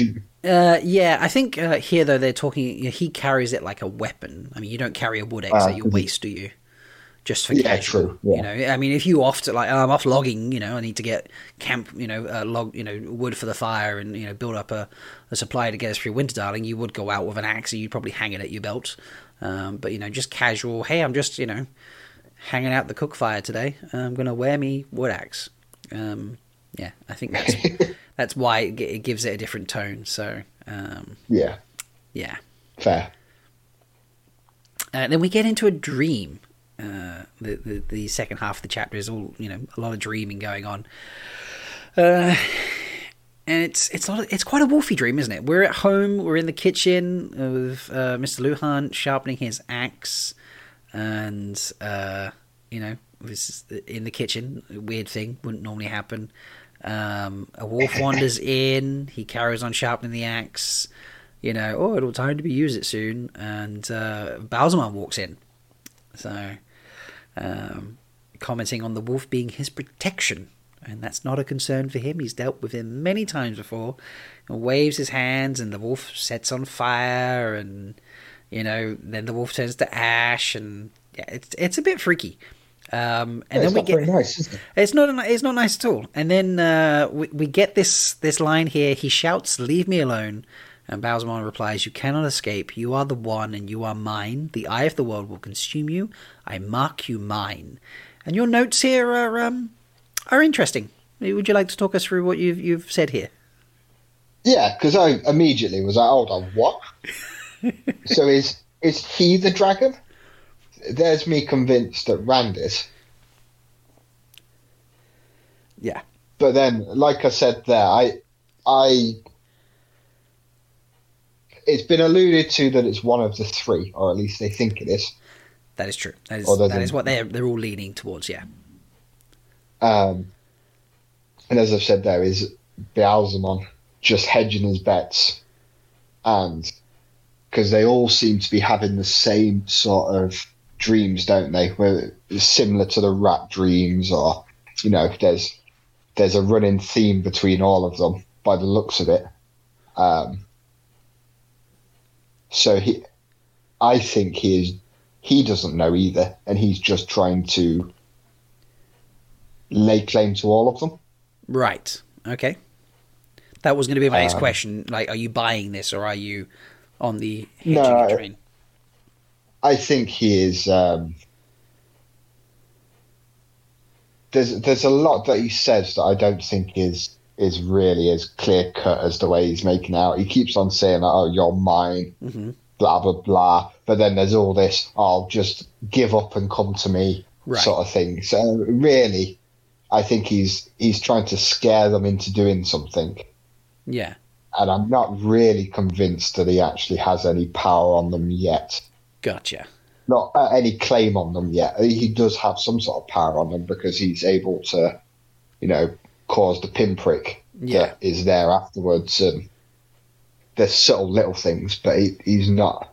Uh, yeah, I think uh, here though they're talking. You know, he carries it like a weapon. I mean, you don't carry a wood axe Uh, at your waist, do you? Just for Yeah, casual, true. Yeah. you know. I mean, if you off to like, oh, I'm off logging, you know, I need to get camp, you know, uh, log, you know, wood for the fire, and you know, build up a, a supply to get us through winter, darling. You would go out with an axe, and you'd probably hang it at your belt. Um, but you know, just casual. Hey, I'm just, you know, hanging out the cook fire today. I'm gonna wear me wood axe. Um, yeah, I think that's that's why it, it gives it a different tone. So. Um, Yeah. yeah. Fair. Uh, then we get into a dream. Uh, the, the the second half of the chapter is all, you know, a lot of dreaming going on. Uh, and it's it's not it's quite a wolfy dream, isn't it? We're at home. We're in the kitchen with uh, Mister Luhan sharpening his axe, and uh, you know, this is in the kitchen. A weird thing wouldn't normally happen. Um, a wolf wanders in. He carries on sharpening the axe. You know, oh, it'll time to be use it soon. And uh, Bowserman walks in, so um, commenting on the wolf being his protection, and that's not a concern for him. He's dealt with him many times before. And waves his hands, and the wolf sets on fire, and you know, then the wolf turns to ash, and yeah, it's it's a bit freaky. Um, and Yeah, then it's we not get very nice, is it? it's not it's not nice at all. And then uh, we we get this this line here. He shouts, "Leave me alone!" And Bowserman replies, "You cannot escape. You are the one, and you are mine. The eye of the world will consume you. I mark you mine." And your notes here are um are interesting. Would you like to talk us through what you've you've said here? Yeah, because I immediately was like, hold on, what? So is is he the dragon? There's me convinced that Rand is. Yeah. But then, like I said there, I, I, it's been alluded to that it's one of the three, or at least they think it is. That is true. That is Other that than- is what they're they're all leaning towards. Yeah. Um, and as I've said there, is Beauzemon just hedging his bets, and because they all seem to be having the same sort of dreams, don't they? Where it's similar to the rat dreams, or you know, there's there's a running theme between all of them by the looks of it. Um, so he, I think he is. He doesn't know either, and he's just trying to lay claim to all of them. Right. Okay. That was going to be my next Um, question. Like, are you buying this, or are you on the hedging No, it train? I think he is. Um, there's there's a lot that he says that I don't think is is really as clear cut as the way he's making out. He keeps on saying, "Oh, you're mine," Mm-hmm. blah blah blah. But then there's all this, "I'll just give up and come to me," Right. sort of thing. So really, I think he's he's trying to scare them into doing something. Yeah. And I'm not really convinced that he actually has any power on them yet. Gotcha. Not uh, any claim on them yet. He does have some sort of power on them because he's able to, you know, cause the pinprick Yeah. that is there afterwards. And there's subtle little things, but he, he's not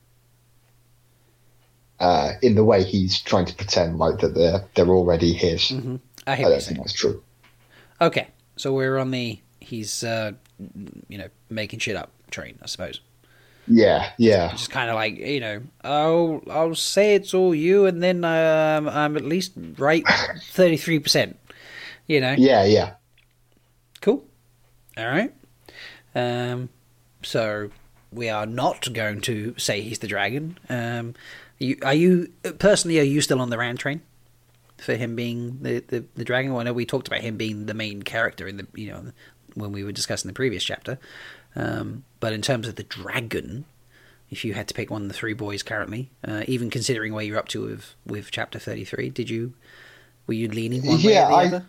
uh, in the way he's trying to pretend like that they're they're already his. Mm-hmm. I I hear what you're don't think saying. that's true. Okay, so we're on the he's uh, you know, making shit up train, I suppose. Yeah, yeah, Just kind of like, you know, I'll I'll say it's all you, and then um, I'm at least right thirty-three percent. You know. yeah, yeah. Cool. All right. Um, so we are not going to say he's the dragon. Um, you, are you personally? Are you still on the Rand train for him being the, the, the dragon? Well, I know we talked about him being the main character in the, you know, when we were discussing the previous chapter. Um, but in terms of the dragon, if you had to pick one of the three boys currently, uh, even considering where you're up to with with chapter thirty-three, did you were you leaning one way Yeah, or the I- other?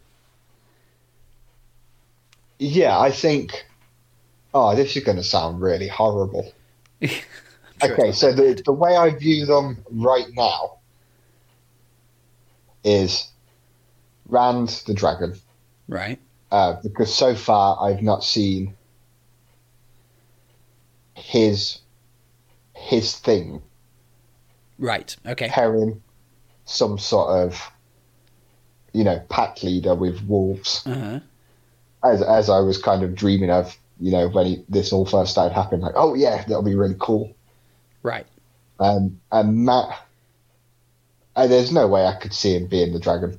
Yeah, I think. Oh, this is going to sound really horrible. Sure Okay, it's so the the way I view them right now is Rand the dragon, right. uh, because so far I've not seen his his thing Right. Okay. pairing some sort of, you know, pack leader with wolves, Uh huh. as as I was kind of dreaming of you know, when he, this all first started happening, like, oh yeah, that'll be really cool. Right. Um, and Matt, uh, there's no way I could see him being the dragon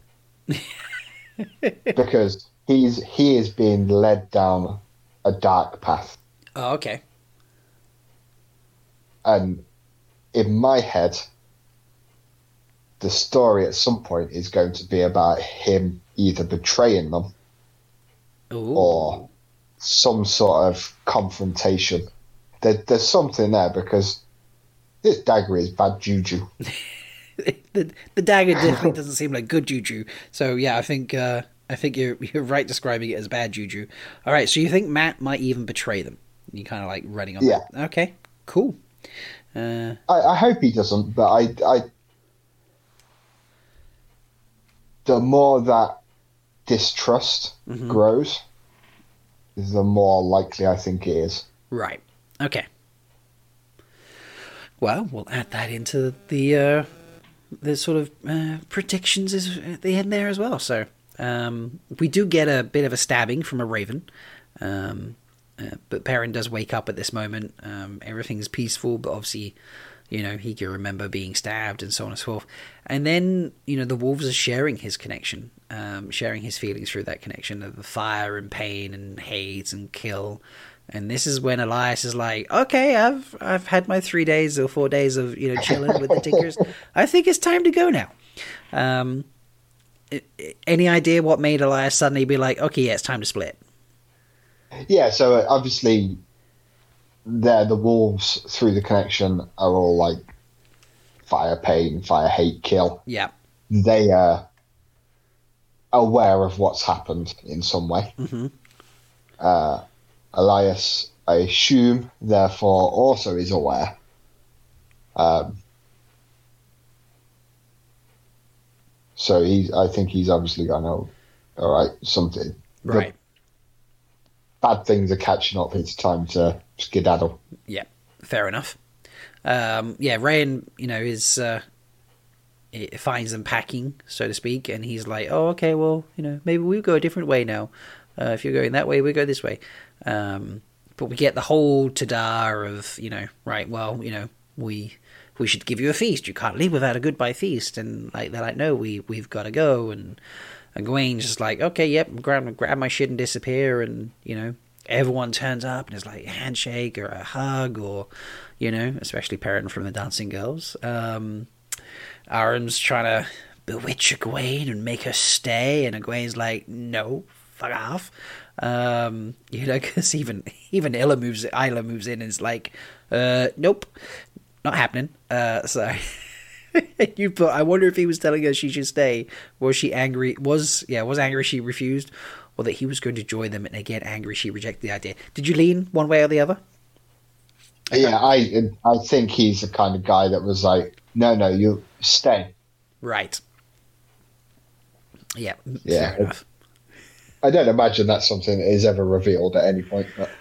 because he's he is being led down a dark path. Oh, okay. And in my head, the story at some point is going to be about him either betraying them Ooh. or some sort of confrontation. There, there's something there because this dagger is bad juju. the the dagger definitely doesn't seem like good juju. So yeah, I think uh, I think you're you're right describing it as bad juju. All right, so you think Matt might even betray them? You kind of like running on. Yeah. That. Okay. Cool. Uh, I, I hope he doesn't, but I, I, the more that distrust mm-hmm. grows, the more likely I think it is. Right. Okay. Well, we'll add that into the uh, the sort of uh, predictions is at the end there as well. So um, we do get a bit of a stabbing from a raven, um, uh, but Perrin does wake up at this moment. Um, everything's peaceful, but obviously, you know, he can remember being stabbed and so on and so forth. And then, you know, the wolves are sharing his connection, um, sharing his feelings through that connection of the fire and pain and hate and kill. And this is when Elias is like, okay, I've I've had my three days or four days of, you know, chilling with the Tinkers. I think it's time to go now. Um, any idea what made Elias suddenly be like, okay, yeah, it's time to split? Yeah, so uh, obviously, there the wolves through the connection are all like fire, pain, fire, hate, kill. Yeah, they are aware of what's happened in some way. Mm-hmm. Uh, Elias, I assume, therefore, also is aware. Um, so he's. I think he's obviously going, oh, all right, something. Right. Bad things are catching up. It's time to skedaddle. Yeah, fair enough. Um, yeah, Rayan, you know, is uh, it finds them packing, so to speak, and he's like, oh, okay, well, you know, maybe we'll go a different way now. Uh, if you're going that way, we go this way. Um, but we get the whole tada of, you know, right, well, you know, we we should give you a feast. You can't leave without a goodbye feast. And like they're like, no, we we've got to go. And and Gawain's just like, okay, yep, grab grab my shit and disappear. And you know, everyone turns up and it's like a handshake or a hug or, you know, especially Perrin from the Dancing Girls. Um, Aram's trying to bewitch Egwene and make her stay, and Egwene's like, no, fuck off. Um, you know, because even even Illa moves, Isla moves in and is like, uh, nope, not happening. Uh, so you put. I wonder if he was telling her she should stay. Was she angry? Was yeah, was angry she refused, or that he was going to join them, and again angry she rejected the idea. Did you lean one way or the other? Yeah, I I think he's the kind of guy that was like, no, no, you stay. Right. Yeah. Yeah. Fair enough. I don't imagine that's something that is ever revealed at any point. But.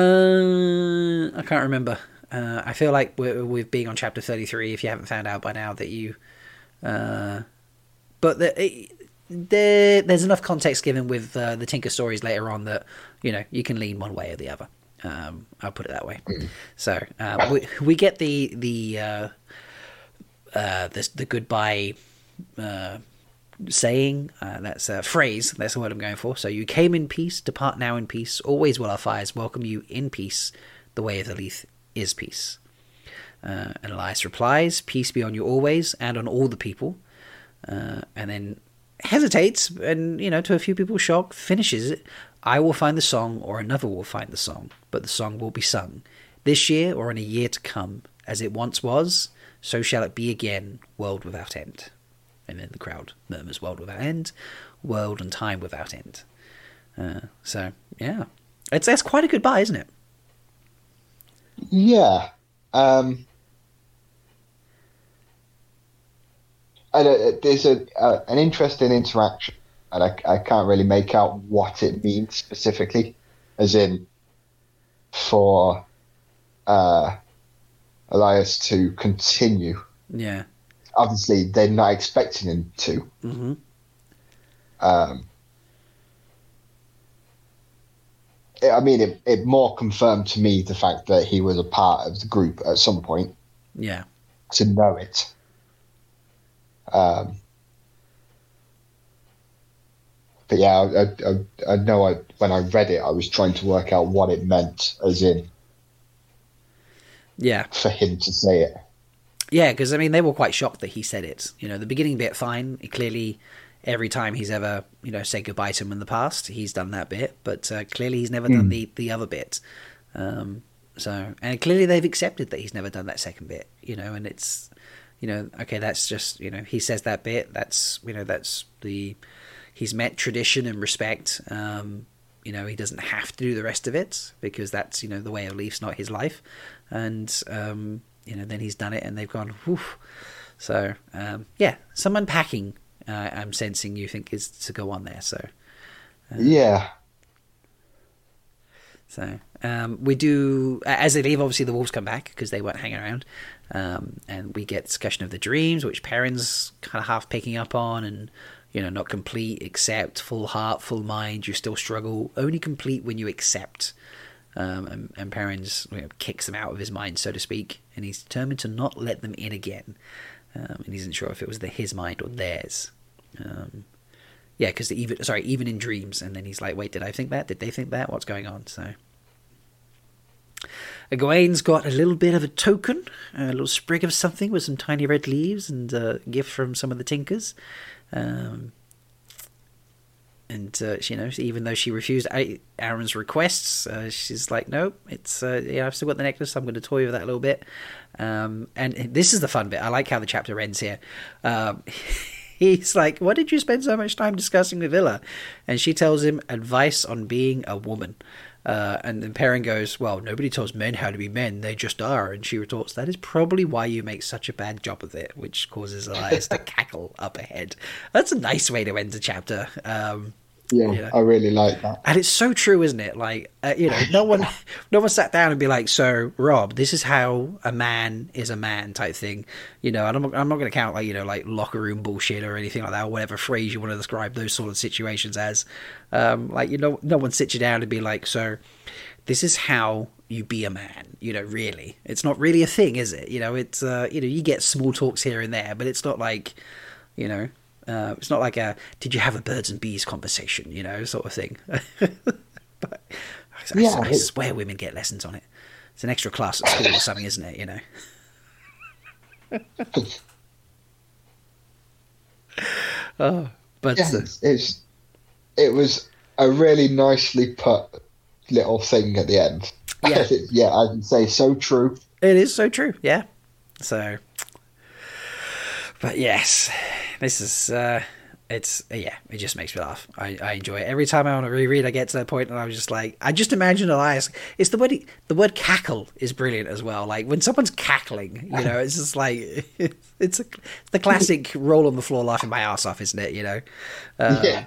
Uh, I can't remember. Uh, I feel like we're, we're being on chapter thirty-three, if you haven't found out by now that you... Uh, but the, there, there's enough context given with uh, the Tinker stories later on that, you know, you can lean one way or the other. Um, I'll put it that way. Mm. So uh, we we get the the uh, uh, the, the goodbye uh, saying. Uh, that's a phrase. That's the word I'm going for. So you came in peace, depart now in peace. Always will our fires welcome you in peace. The way of the Leith is peace. Uh, and Elias replies, peace be on you always and on all the people. Uh, and then hesitates and, you know, to a few people's shock, finishes it. I will find the song or another will find the song, but the song will be sung this year or in a year to come. As it once was, so shall it be again, world without end. And then the crowd murmurs world without end, world and time without end. Uh, so, yeah. It's that's quite a goodbye, isn't it? Yeah. Um, I don't, there's a, uh, an interesting interaction, and I, I can't really make out what it means specifically, as in for uh, Elias to continue. Yeah. Obviously, they're not expecting him to. Mm-hmm. Um, I mean, it, it more confirmed to me the fact that he was a part of the group at some point. Yeah. To know it. Um, but yeah, I, I, I know I, when I read it, I was trying to work out what it meant, as in, yeah, for him to say it. Yeah, because I mean, they were quite shocked that he said it. You know, the beginning bit, fine. Clearly, every time he's ever, you know, said goodbye to him in the past, he's done that bit. But uh, clearly, he's never mm. done the the other bit. Um, so, and clearly, they've accepted that he's never done that second bit. You know, and it's. You know, okay, that's just, you know, he says that bit, that's, you know, that's the, he's met tradition and respect. Um, you know, he doesn't have to do the rest of it because that's, you know, the way of Leaf's not his life. And, um, you know, then he's done it and they've gone, whew. So, um, yeah, some unpacking uh, I'm sensing you think is to go on there. So, uh, yeah. So, um, we do, as they leave, obviously the wolves come back because they weren't hanging around. Um, and we get discussion of the dreams, which Perrin's kind of half picking up on, and you know, not complete, accept, full heart, full mind. You still struggle. Only complete when you accept. Um, and, and Perrin's you know, kicks them out of his mind, so to speak, and he's determined to not let them in again. Um, and he isn't sure if it was the his mind or theirs. Um, yeah, because even sorry, even in dreams, and then he's like, "Wait, did I think that? Did they think that? What's going on?" So. Egwene's got a little bit of a token, a little sprig of something with some tiny red leaves and a gift from some of the Tinkers. Um, and, uh, you know, even though she refused Aaron's requests, uh, she's like, nope, it's, uh, yeah, I've still got the necklace, I'm going to toy with that a little bit. Um, and this is the fun bit. I like how the chapter ends here. Um, he's like, why did you spend so much time discussing with Villa? And she tells him advice on being a woman. Uh, and then Perrin goes, well, nobody tells men how to be men, they just are. And she retorts, that is probably why you make such a bad job of it, which causes Elias to cackle up ahead. That's a nice way to end the chapter. Um, yeah, you know? I really like that. And it's so true, isn't it? Like, uh, you know, no one no one sat down and be like, so, Rob, this is how a man is a man type thing. You know, and I'm, I'm not going to count, like, you know, like locker room bullshit or anything like that, or whatever phrase you want to describe those sort of situations as. Um, like, you know, no one sits you down and be like, so, this is how you be a man, you know, really. It's not really a thing, is it? You know, it's, uh, you know, you get small talks here and there, but it's not like, you know, Uh, it's not like a did you have a birds and bees conversation, you know, sort of thing. But I, yeah, I, I swear women get lessons on it. It's an extra class at school or something, isn't it, you know? Oh, but yeah, it's, it's it was a really nicely put little thing at the end. Yeah, yeah, I'd say so true. It is so true, yeah. So, but yes, this is, uh, it's, yeah, it just makes me laugh. I, I enjoy it. Every time I want to reread, I get to that point and I was just like, I just imagine Elias, it's the word, the word cackle is brilliant as well. Like when someone's cackling, you know, it's just like, it's, a, it's the classic roll on the floor laughing my ass off, isn't it, you know? Uh, yeah.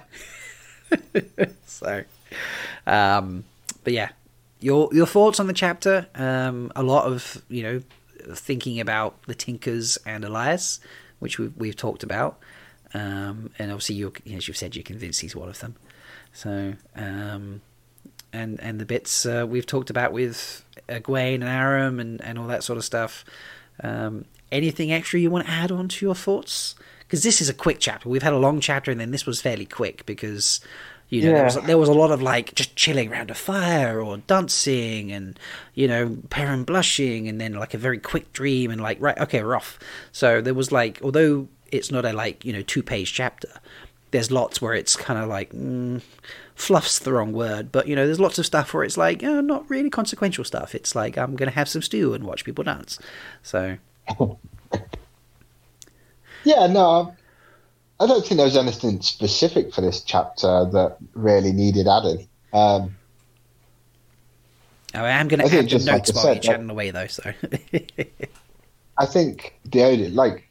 So, um, but yeah, your, your thoughts on the chapter, um, a lot of, you know, thinking about the Tinkers and Elias, which we've, we've talked about, um, and obviously, you're, as you've said, you're convinced he's one of them. So, um, and and the bits uh, we've talked about with Egwene and Aram and, and all that sort of stuff. Um, anything extra you want to add on to your thoughts? Because this is a quick chapter. We've had a long chapter, and then this was fairly quick because you know yeah. there was there was a lot of like just chilling around a fire or dancing, and you know Perrin blushing, and then like a very quick dream, and like right okay we're off. So there was like although it's not a like you know two page chapter, there's lots where it's kind of like mm, fluff's the wrong word, but you know there's lots of stuff where it's like oh, not really consequential stuff. It's like I'm gonna have some stew and watch people dance. So yeah, no. I don't think there was anything specific for this chapter that really needed adding. Um, oh, I am going to add the notes like while you're chatting away, though. So I think the only like,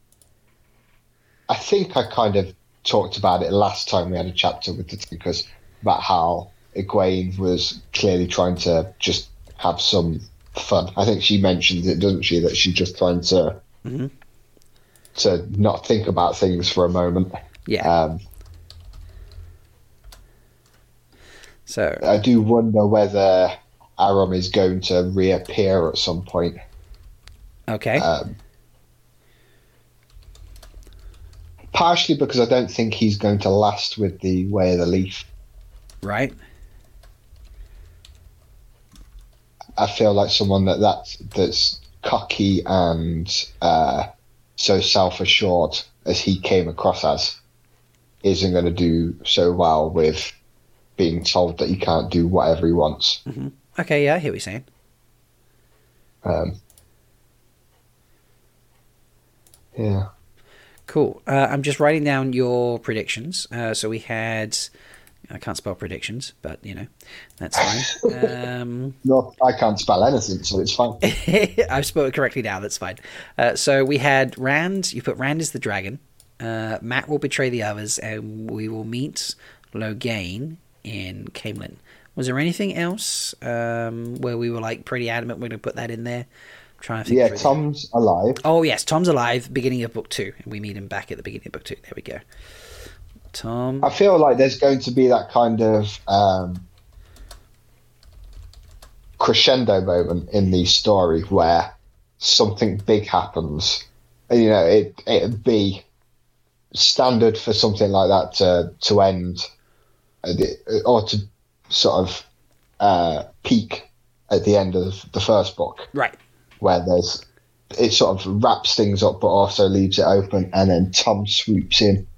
I think I kind of talked about it last time we had a chapter with the Tinkers about how Egwene was clearly trying to just have some fun. I think she mentioned it, doesn't she? That she's just trying to. Mm-hmm. to not think about things for a moment. Yeah. Um, So I do wonder whether Aram is going to reappear at some point. okay, Um, partially because I don't think he's going to last with the Way of the Leaf. right. I feel like someone that that's, that's cocky and uh, so self-assured as he came across as isn't going to do so well with being told that he can't do whatever he wants. Mm-hmm. Okay, yeah, I hear what you're saying. Um, yeah. Cool. Uh, I'm just writing down your predictions. Uh, so we had... I can't spell predictions, but, you know, that's fine. Um, No, I can't spell anything, so it's fine. I've spelled it correctly now, that's fine. Uh, so we had Rand, you put Rand as the dragon. Uh, Matt will betray the others, and we will meet Logain in Camelin. Was there anything else um, where we were like pretty adamant we're going to put that in there? I'm trying to think. Yeah, through Tom's that. alive. Oh, yes, Tom's alive, beginning of book two. And we meet him back at the beginning of book two. There we go. Tom. I feel like there's going to be that kind of um, crescendo moment in the story where something big happens. And, you know, it, it'd be standard for something like that to, to end or to sort of uh, peak at the end of the first book. Right. Where there's it sort of wraps things up but also leaves it open, and then Tom swoops in.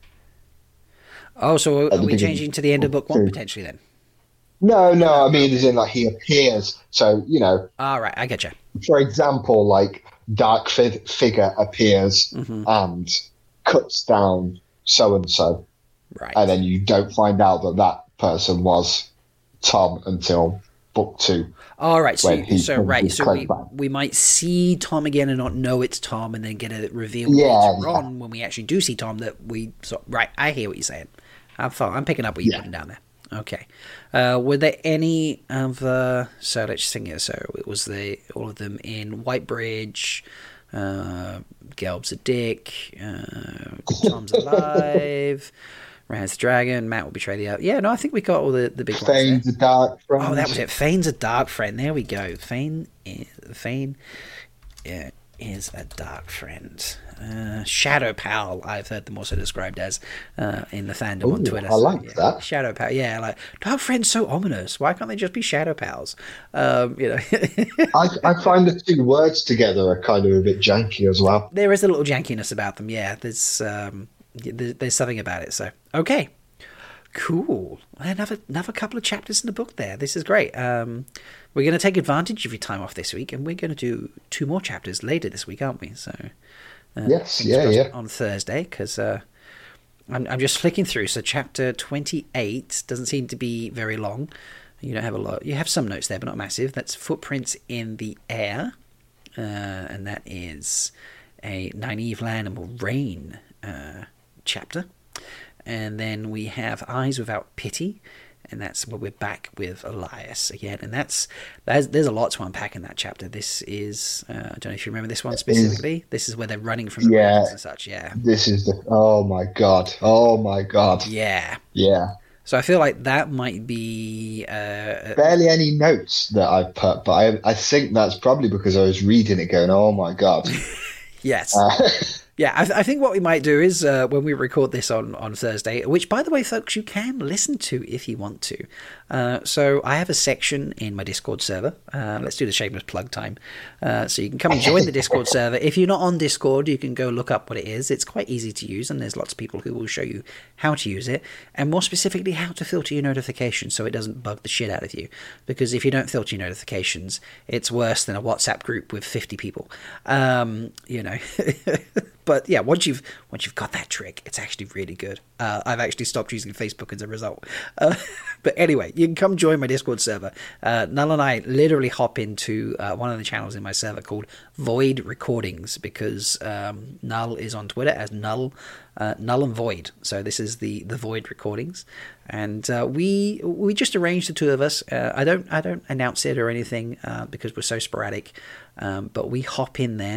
Oh, so are we beginning. changing to the end of book one potentially then? No, no, I mean as in like he appears. So, you know. All right, I get you. For example, like dark fi- figure appears mm-hmm. and cuts down so and so. Right. And then you don't find out that that person was Tom until book two. All right, so, he so right, so we, back. we might see Tom again and not know it's Tom, and then get a reveal yeah, later yeah. on when we actually do see Tom that we saw. Right, I hear what you're saying. I'm I'm picking up what you're yeah. putting down there. Okay. Uh, were there any other? So let's sing it. So it was the all of them in Whitebridge. Uh, Gelb's a dick. Uh, Tom's alive. Rand's the dragon. Matt will betray the other. Yeah, no, I think we got all the, the big Fane's ones. a dark friend. Oh, that was it. Fane's a dark friend. There we go. Fane is, Fane yeah, is a dark friend. Uh, Shadow Pal, I've heard them also described as uh, in the fandom Ooh, on Twitter. I like so, yeah. that. Shadow Pal, yeah, like dark friends so ominous. Why can't they just be Shadow Pals? Um, you know, I, I find the two words together are kind of a bit janky as well. There is a little jankiness about them. Yeah, there's um, there's something about it. So okay, cool. Another another couple of chapters in the book there. This is great. Um, we're going to take advantage of your time off this week, and we're going to do two more chapters later this week, aren't we? So. Uh, yes, yeah, yeah. On Thursday, because uh, I'm, I'm just flicking through. So chapter twenty-eight doesn't seem to be very long. You don't have a lot. You have some notes there, but not massive. That's Footprints in the Air, uh, and that is a Nynaeve Land and Moraine uh, chapter. And then we have Eyes Without Pity, and that's where we're back with Elias again. And that's there's, there's a lot to unpack in that chapter. This is uh, I don't know if you remember this one specifically. Is, this is where they're running from the yeah, and such. Yeah, this is the oh my god, oh my god. Yeah, yeah. So I feel like that might be uh, barely any notes that I put, but I I think that's probably because I was reading it, going, oh my god. Yes. Uh, Yeah, I, th- I think what we might do is uh, when we record this on, on Thursday, which, by the way, folks, you can listen to if you want to. Uh, so I have a section in my Discord server. Uh, let's do the shameless plug time. Uh, so you can come and join the Discord server. If you're not on Discord, you can go look up what it is. It's quite easy to use, and there's lots of people who will show you how to use it, and more specifically, how to filter your notifications so it doesn't bug the shit out of you. Because if you don't filter your notifications, it's worse than a WhatsApp group with fifty people. Um, you know... But yeah, once you've once you've got that trick, it's actually really good. Uh, I've actually stopped using Facebook as a result. Uh, but anyway, you can come join my Discord server. Uh, Null and I literally hop into uh, one of the channels in my server called Void Recordings because um, Null is on Twitter as Null uh, Null and Void. So this is the the Void Recordings, and uh, we we just arranged the two of us. Uh, I don't I don't announce it or anything uh, because we're so sporadic. Um, but we hop in there.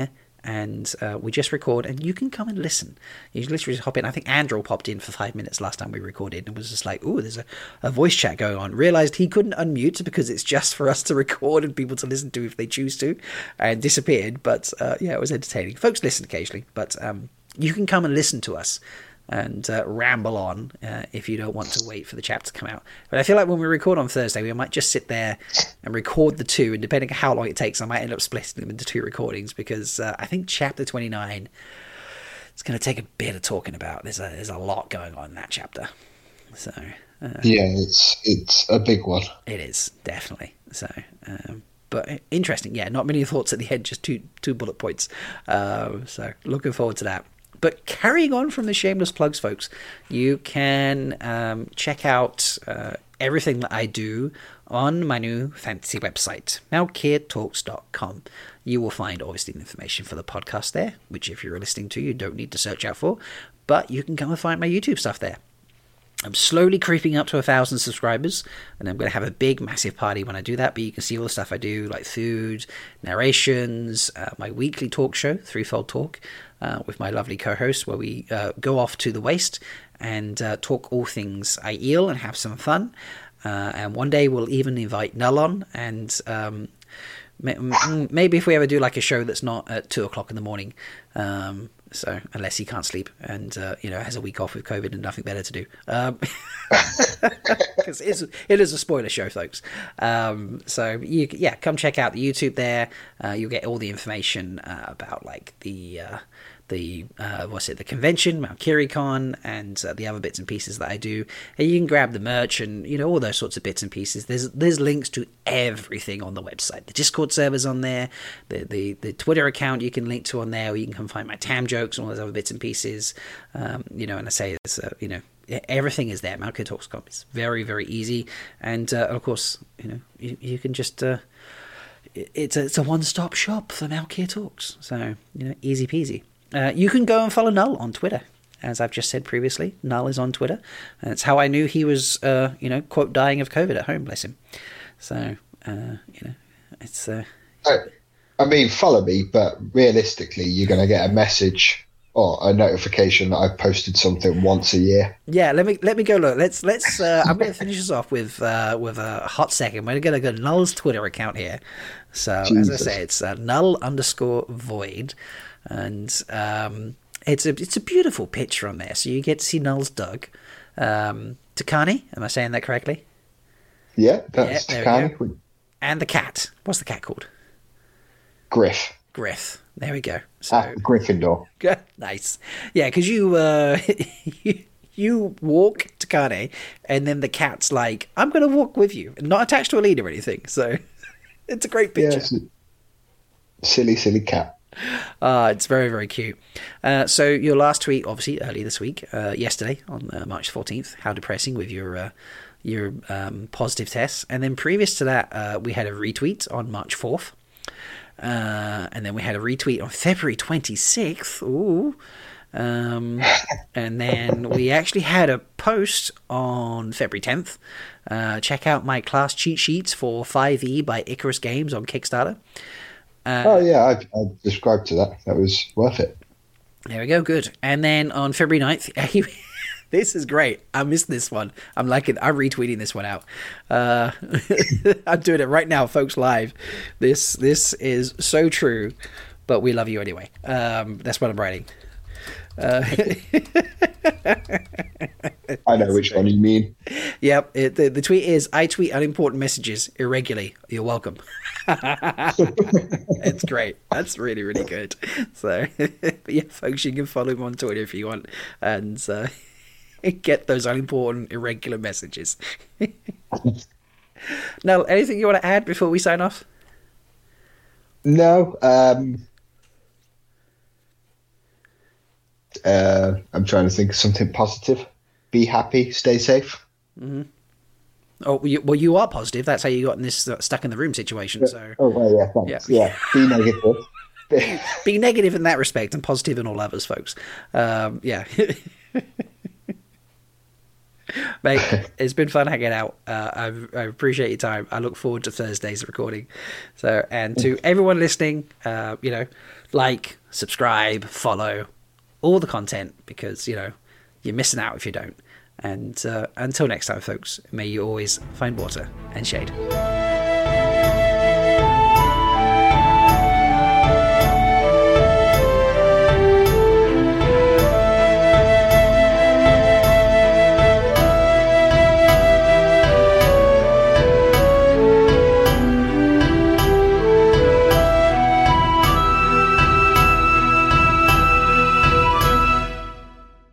and uh, we just record, and you can come and listen. You literally just hop in. I think Andrew popped in for five minutes last time we recorded, and was just like, "Oh, there's a, a voice chat going on." Realized he couldn't unmute because it's just for us to record and people to listen to if they choose to, and disappeared. But uh, yeah, it was entertaining. Folks listen occasionally, but um, you can come and listen to us and uh, ramble on uh, if you don't want to wait for the chapter to come out. But I feel like when we record on Thursday, we might just sit there and record the two, and depending on how long it takes, I might end up splitting them into two recordings, because uh, I think chapter twenty-nine is going to take a bit of talking about. There's a, there's a lot going on in that chapter. So uh, yeah, it's it's a big one. It is, definitely. So um, but interesting. Yeah, not many thoughts at the end, just two two bullet points. Uh, so looking forward to that. But carrying on from the shameless plugs, folks, you can um, check out uh, everything that I do on my new fantasy website, malkia talks dot com. You will find, obviously, the information for the podcast there, which if you're listening to, you don't need to search out for. But you can come and find my YouTube stuff there. I'm slowly creeping up to a thousand subscribers, and I'm going to have a big, massive party when I do that. But you can see all the stuff I do, like food, narrations, uh, my weekly talk show, Threefold Talk, uh, with my lovely co-host, where we uh, go off to the waste and uh, talk all things I E L and have some fun. Uh, and one day we'll even invite Null on, and um, maybe if we ever do like a show that's not at two o'clock in the morning. Um, So unless he can't sleep and, uh, you know, has a week off with COVID and nothing better to do. Um, because it's, it is a spoiler show, folks. Um, so, you, yeah, come check out the YouTube there. Uh, you'll get all the information uh, about, like, the, uh, the uh, what's it, the convention, Mount KiriCon, and uh, the other bits and pieces that I do. And you can grab the merch and, you know, all those sorts of bits and pieces. There's there's links to everything on the website. The Discord server's on there, the the, the Twitter account you can link to on there, where you can come find my Tam jokes and all those other bits and pieces. Um, you know, and I say this, uh, you know, everything is there. malkia talks dot com. It's very, very easy. And, uh, of course, you know, you, you can just... Uh, it's a, it's a one-stop shop for Malkia Talks. So, you know, easy peasy. Uh, you can go and follow Null on Twitter. As I've just said previously, Null is on Twitter. And it's how I knew he was, uh, you know, quote, dying of COVID at home, bless him. So, uh, you know, it's... Uh, I, I mean, follow me, but realistically, you're going to get a message or a notification that I've posted something once a year. Yeah, let me let me go look. Let's let's. Uh, I'm going to finish this off with uh, with a hot second. We're going to go to Null's Twitter account here. So Jesus. As I say, it's uh, Null underscore Void, and um, it's a it's a beautiful picture on there. So you get to see Null's dog, um, Takani. Am I saying that correctly? Yeah, that's yeah, Takani. And the cat. What's the cat called? Griff. Griff. There we go. So, ah, Gryffindor. Nice. Yeah, because you, uh, you you walk to Kane, and then the cat's like, I'm going to walk with you. Not attached to a lead or anything. So it's a great picture. Yeah, silly, silly cat. Uh, it's very, very cute. Uh, so your last tweet, obviously, early this week, uh, yesterday on uh, March fourteenth, how depressing with your... Uh, your um, positive tests. And then previous to that, uh, we had a retweet on March fourth. Uh, and then we had a retweet on February twenty-sixth. Ooh. Um, and then we actually had a post on February tenth. Uh, check out my class cheat sheets for five E by Icarus Games on Kickstarter. Uh, oh, yeah, I, I subscribed to that. That was worth it. There we go, good. And then on February ninth... This is great. I missed this one. I'm liking. I'm retweeting this one out. Uh, I'm doing it right now, folks, live. This this is so true, but we love you anyway. Um, that's what I'm writing. Uh, I know which one you mean. Yep. It, the, the tweet is, I tweet unimportant messages irregularly. You're welcome. It's great. That's really, really good. So, yeah, folks, you can follow him on Twitter if you want. And... Uh, get those unimportant, irregular messages. Now, anything you want to add before we sign off? No. Um, uh, I'm trying to think of something positive. Be happy, stay safe. Mm-hmm. Oh, well you, well, you are positive. That's how you got in this uh, stuck in the room situation. So, oh, well, yeah, thanks. Yeah. yeah, be negative. Be negative in that respect and positive in all others, folks. Um, yeah. Mate, it's been fun hanging out. Uh, I, I appreciate your time. I look forward to Thursday's recording. So, and to everyone listening, uh, you know, like, subscribe, follow, all the content, because, you know, you're missing out if you don't. And uh, until next time, folks, may you always find water and shade.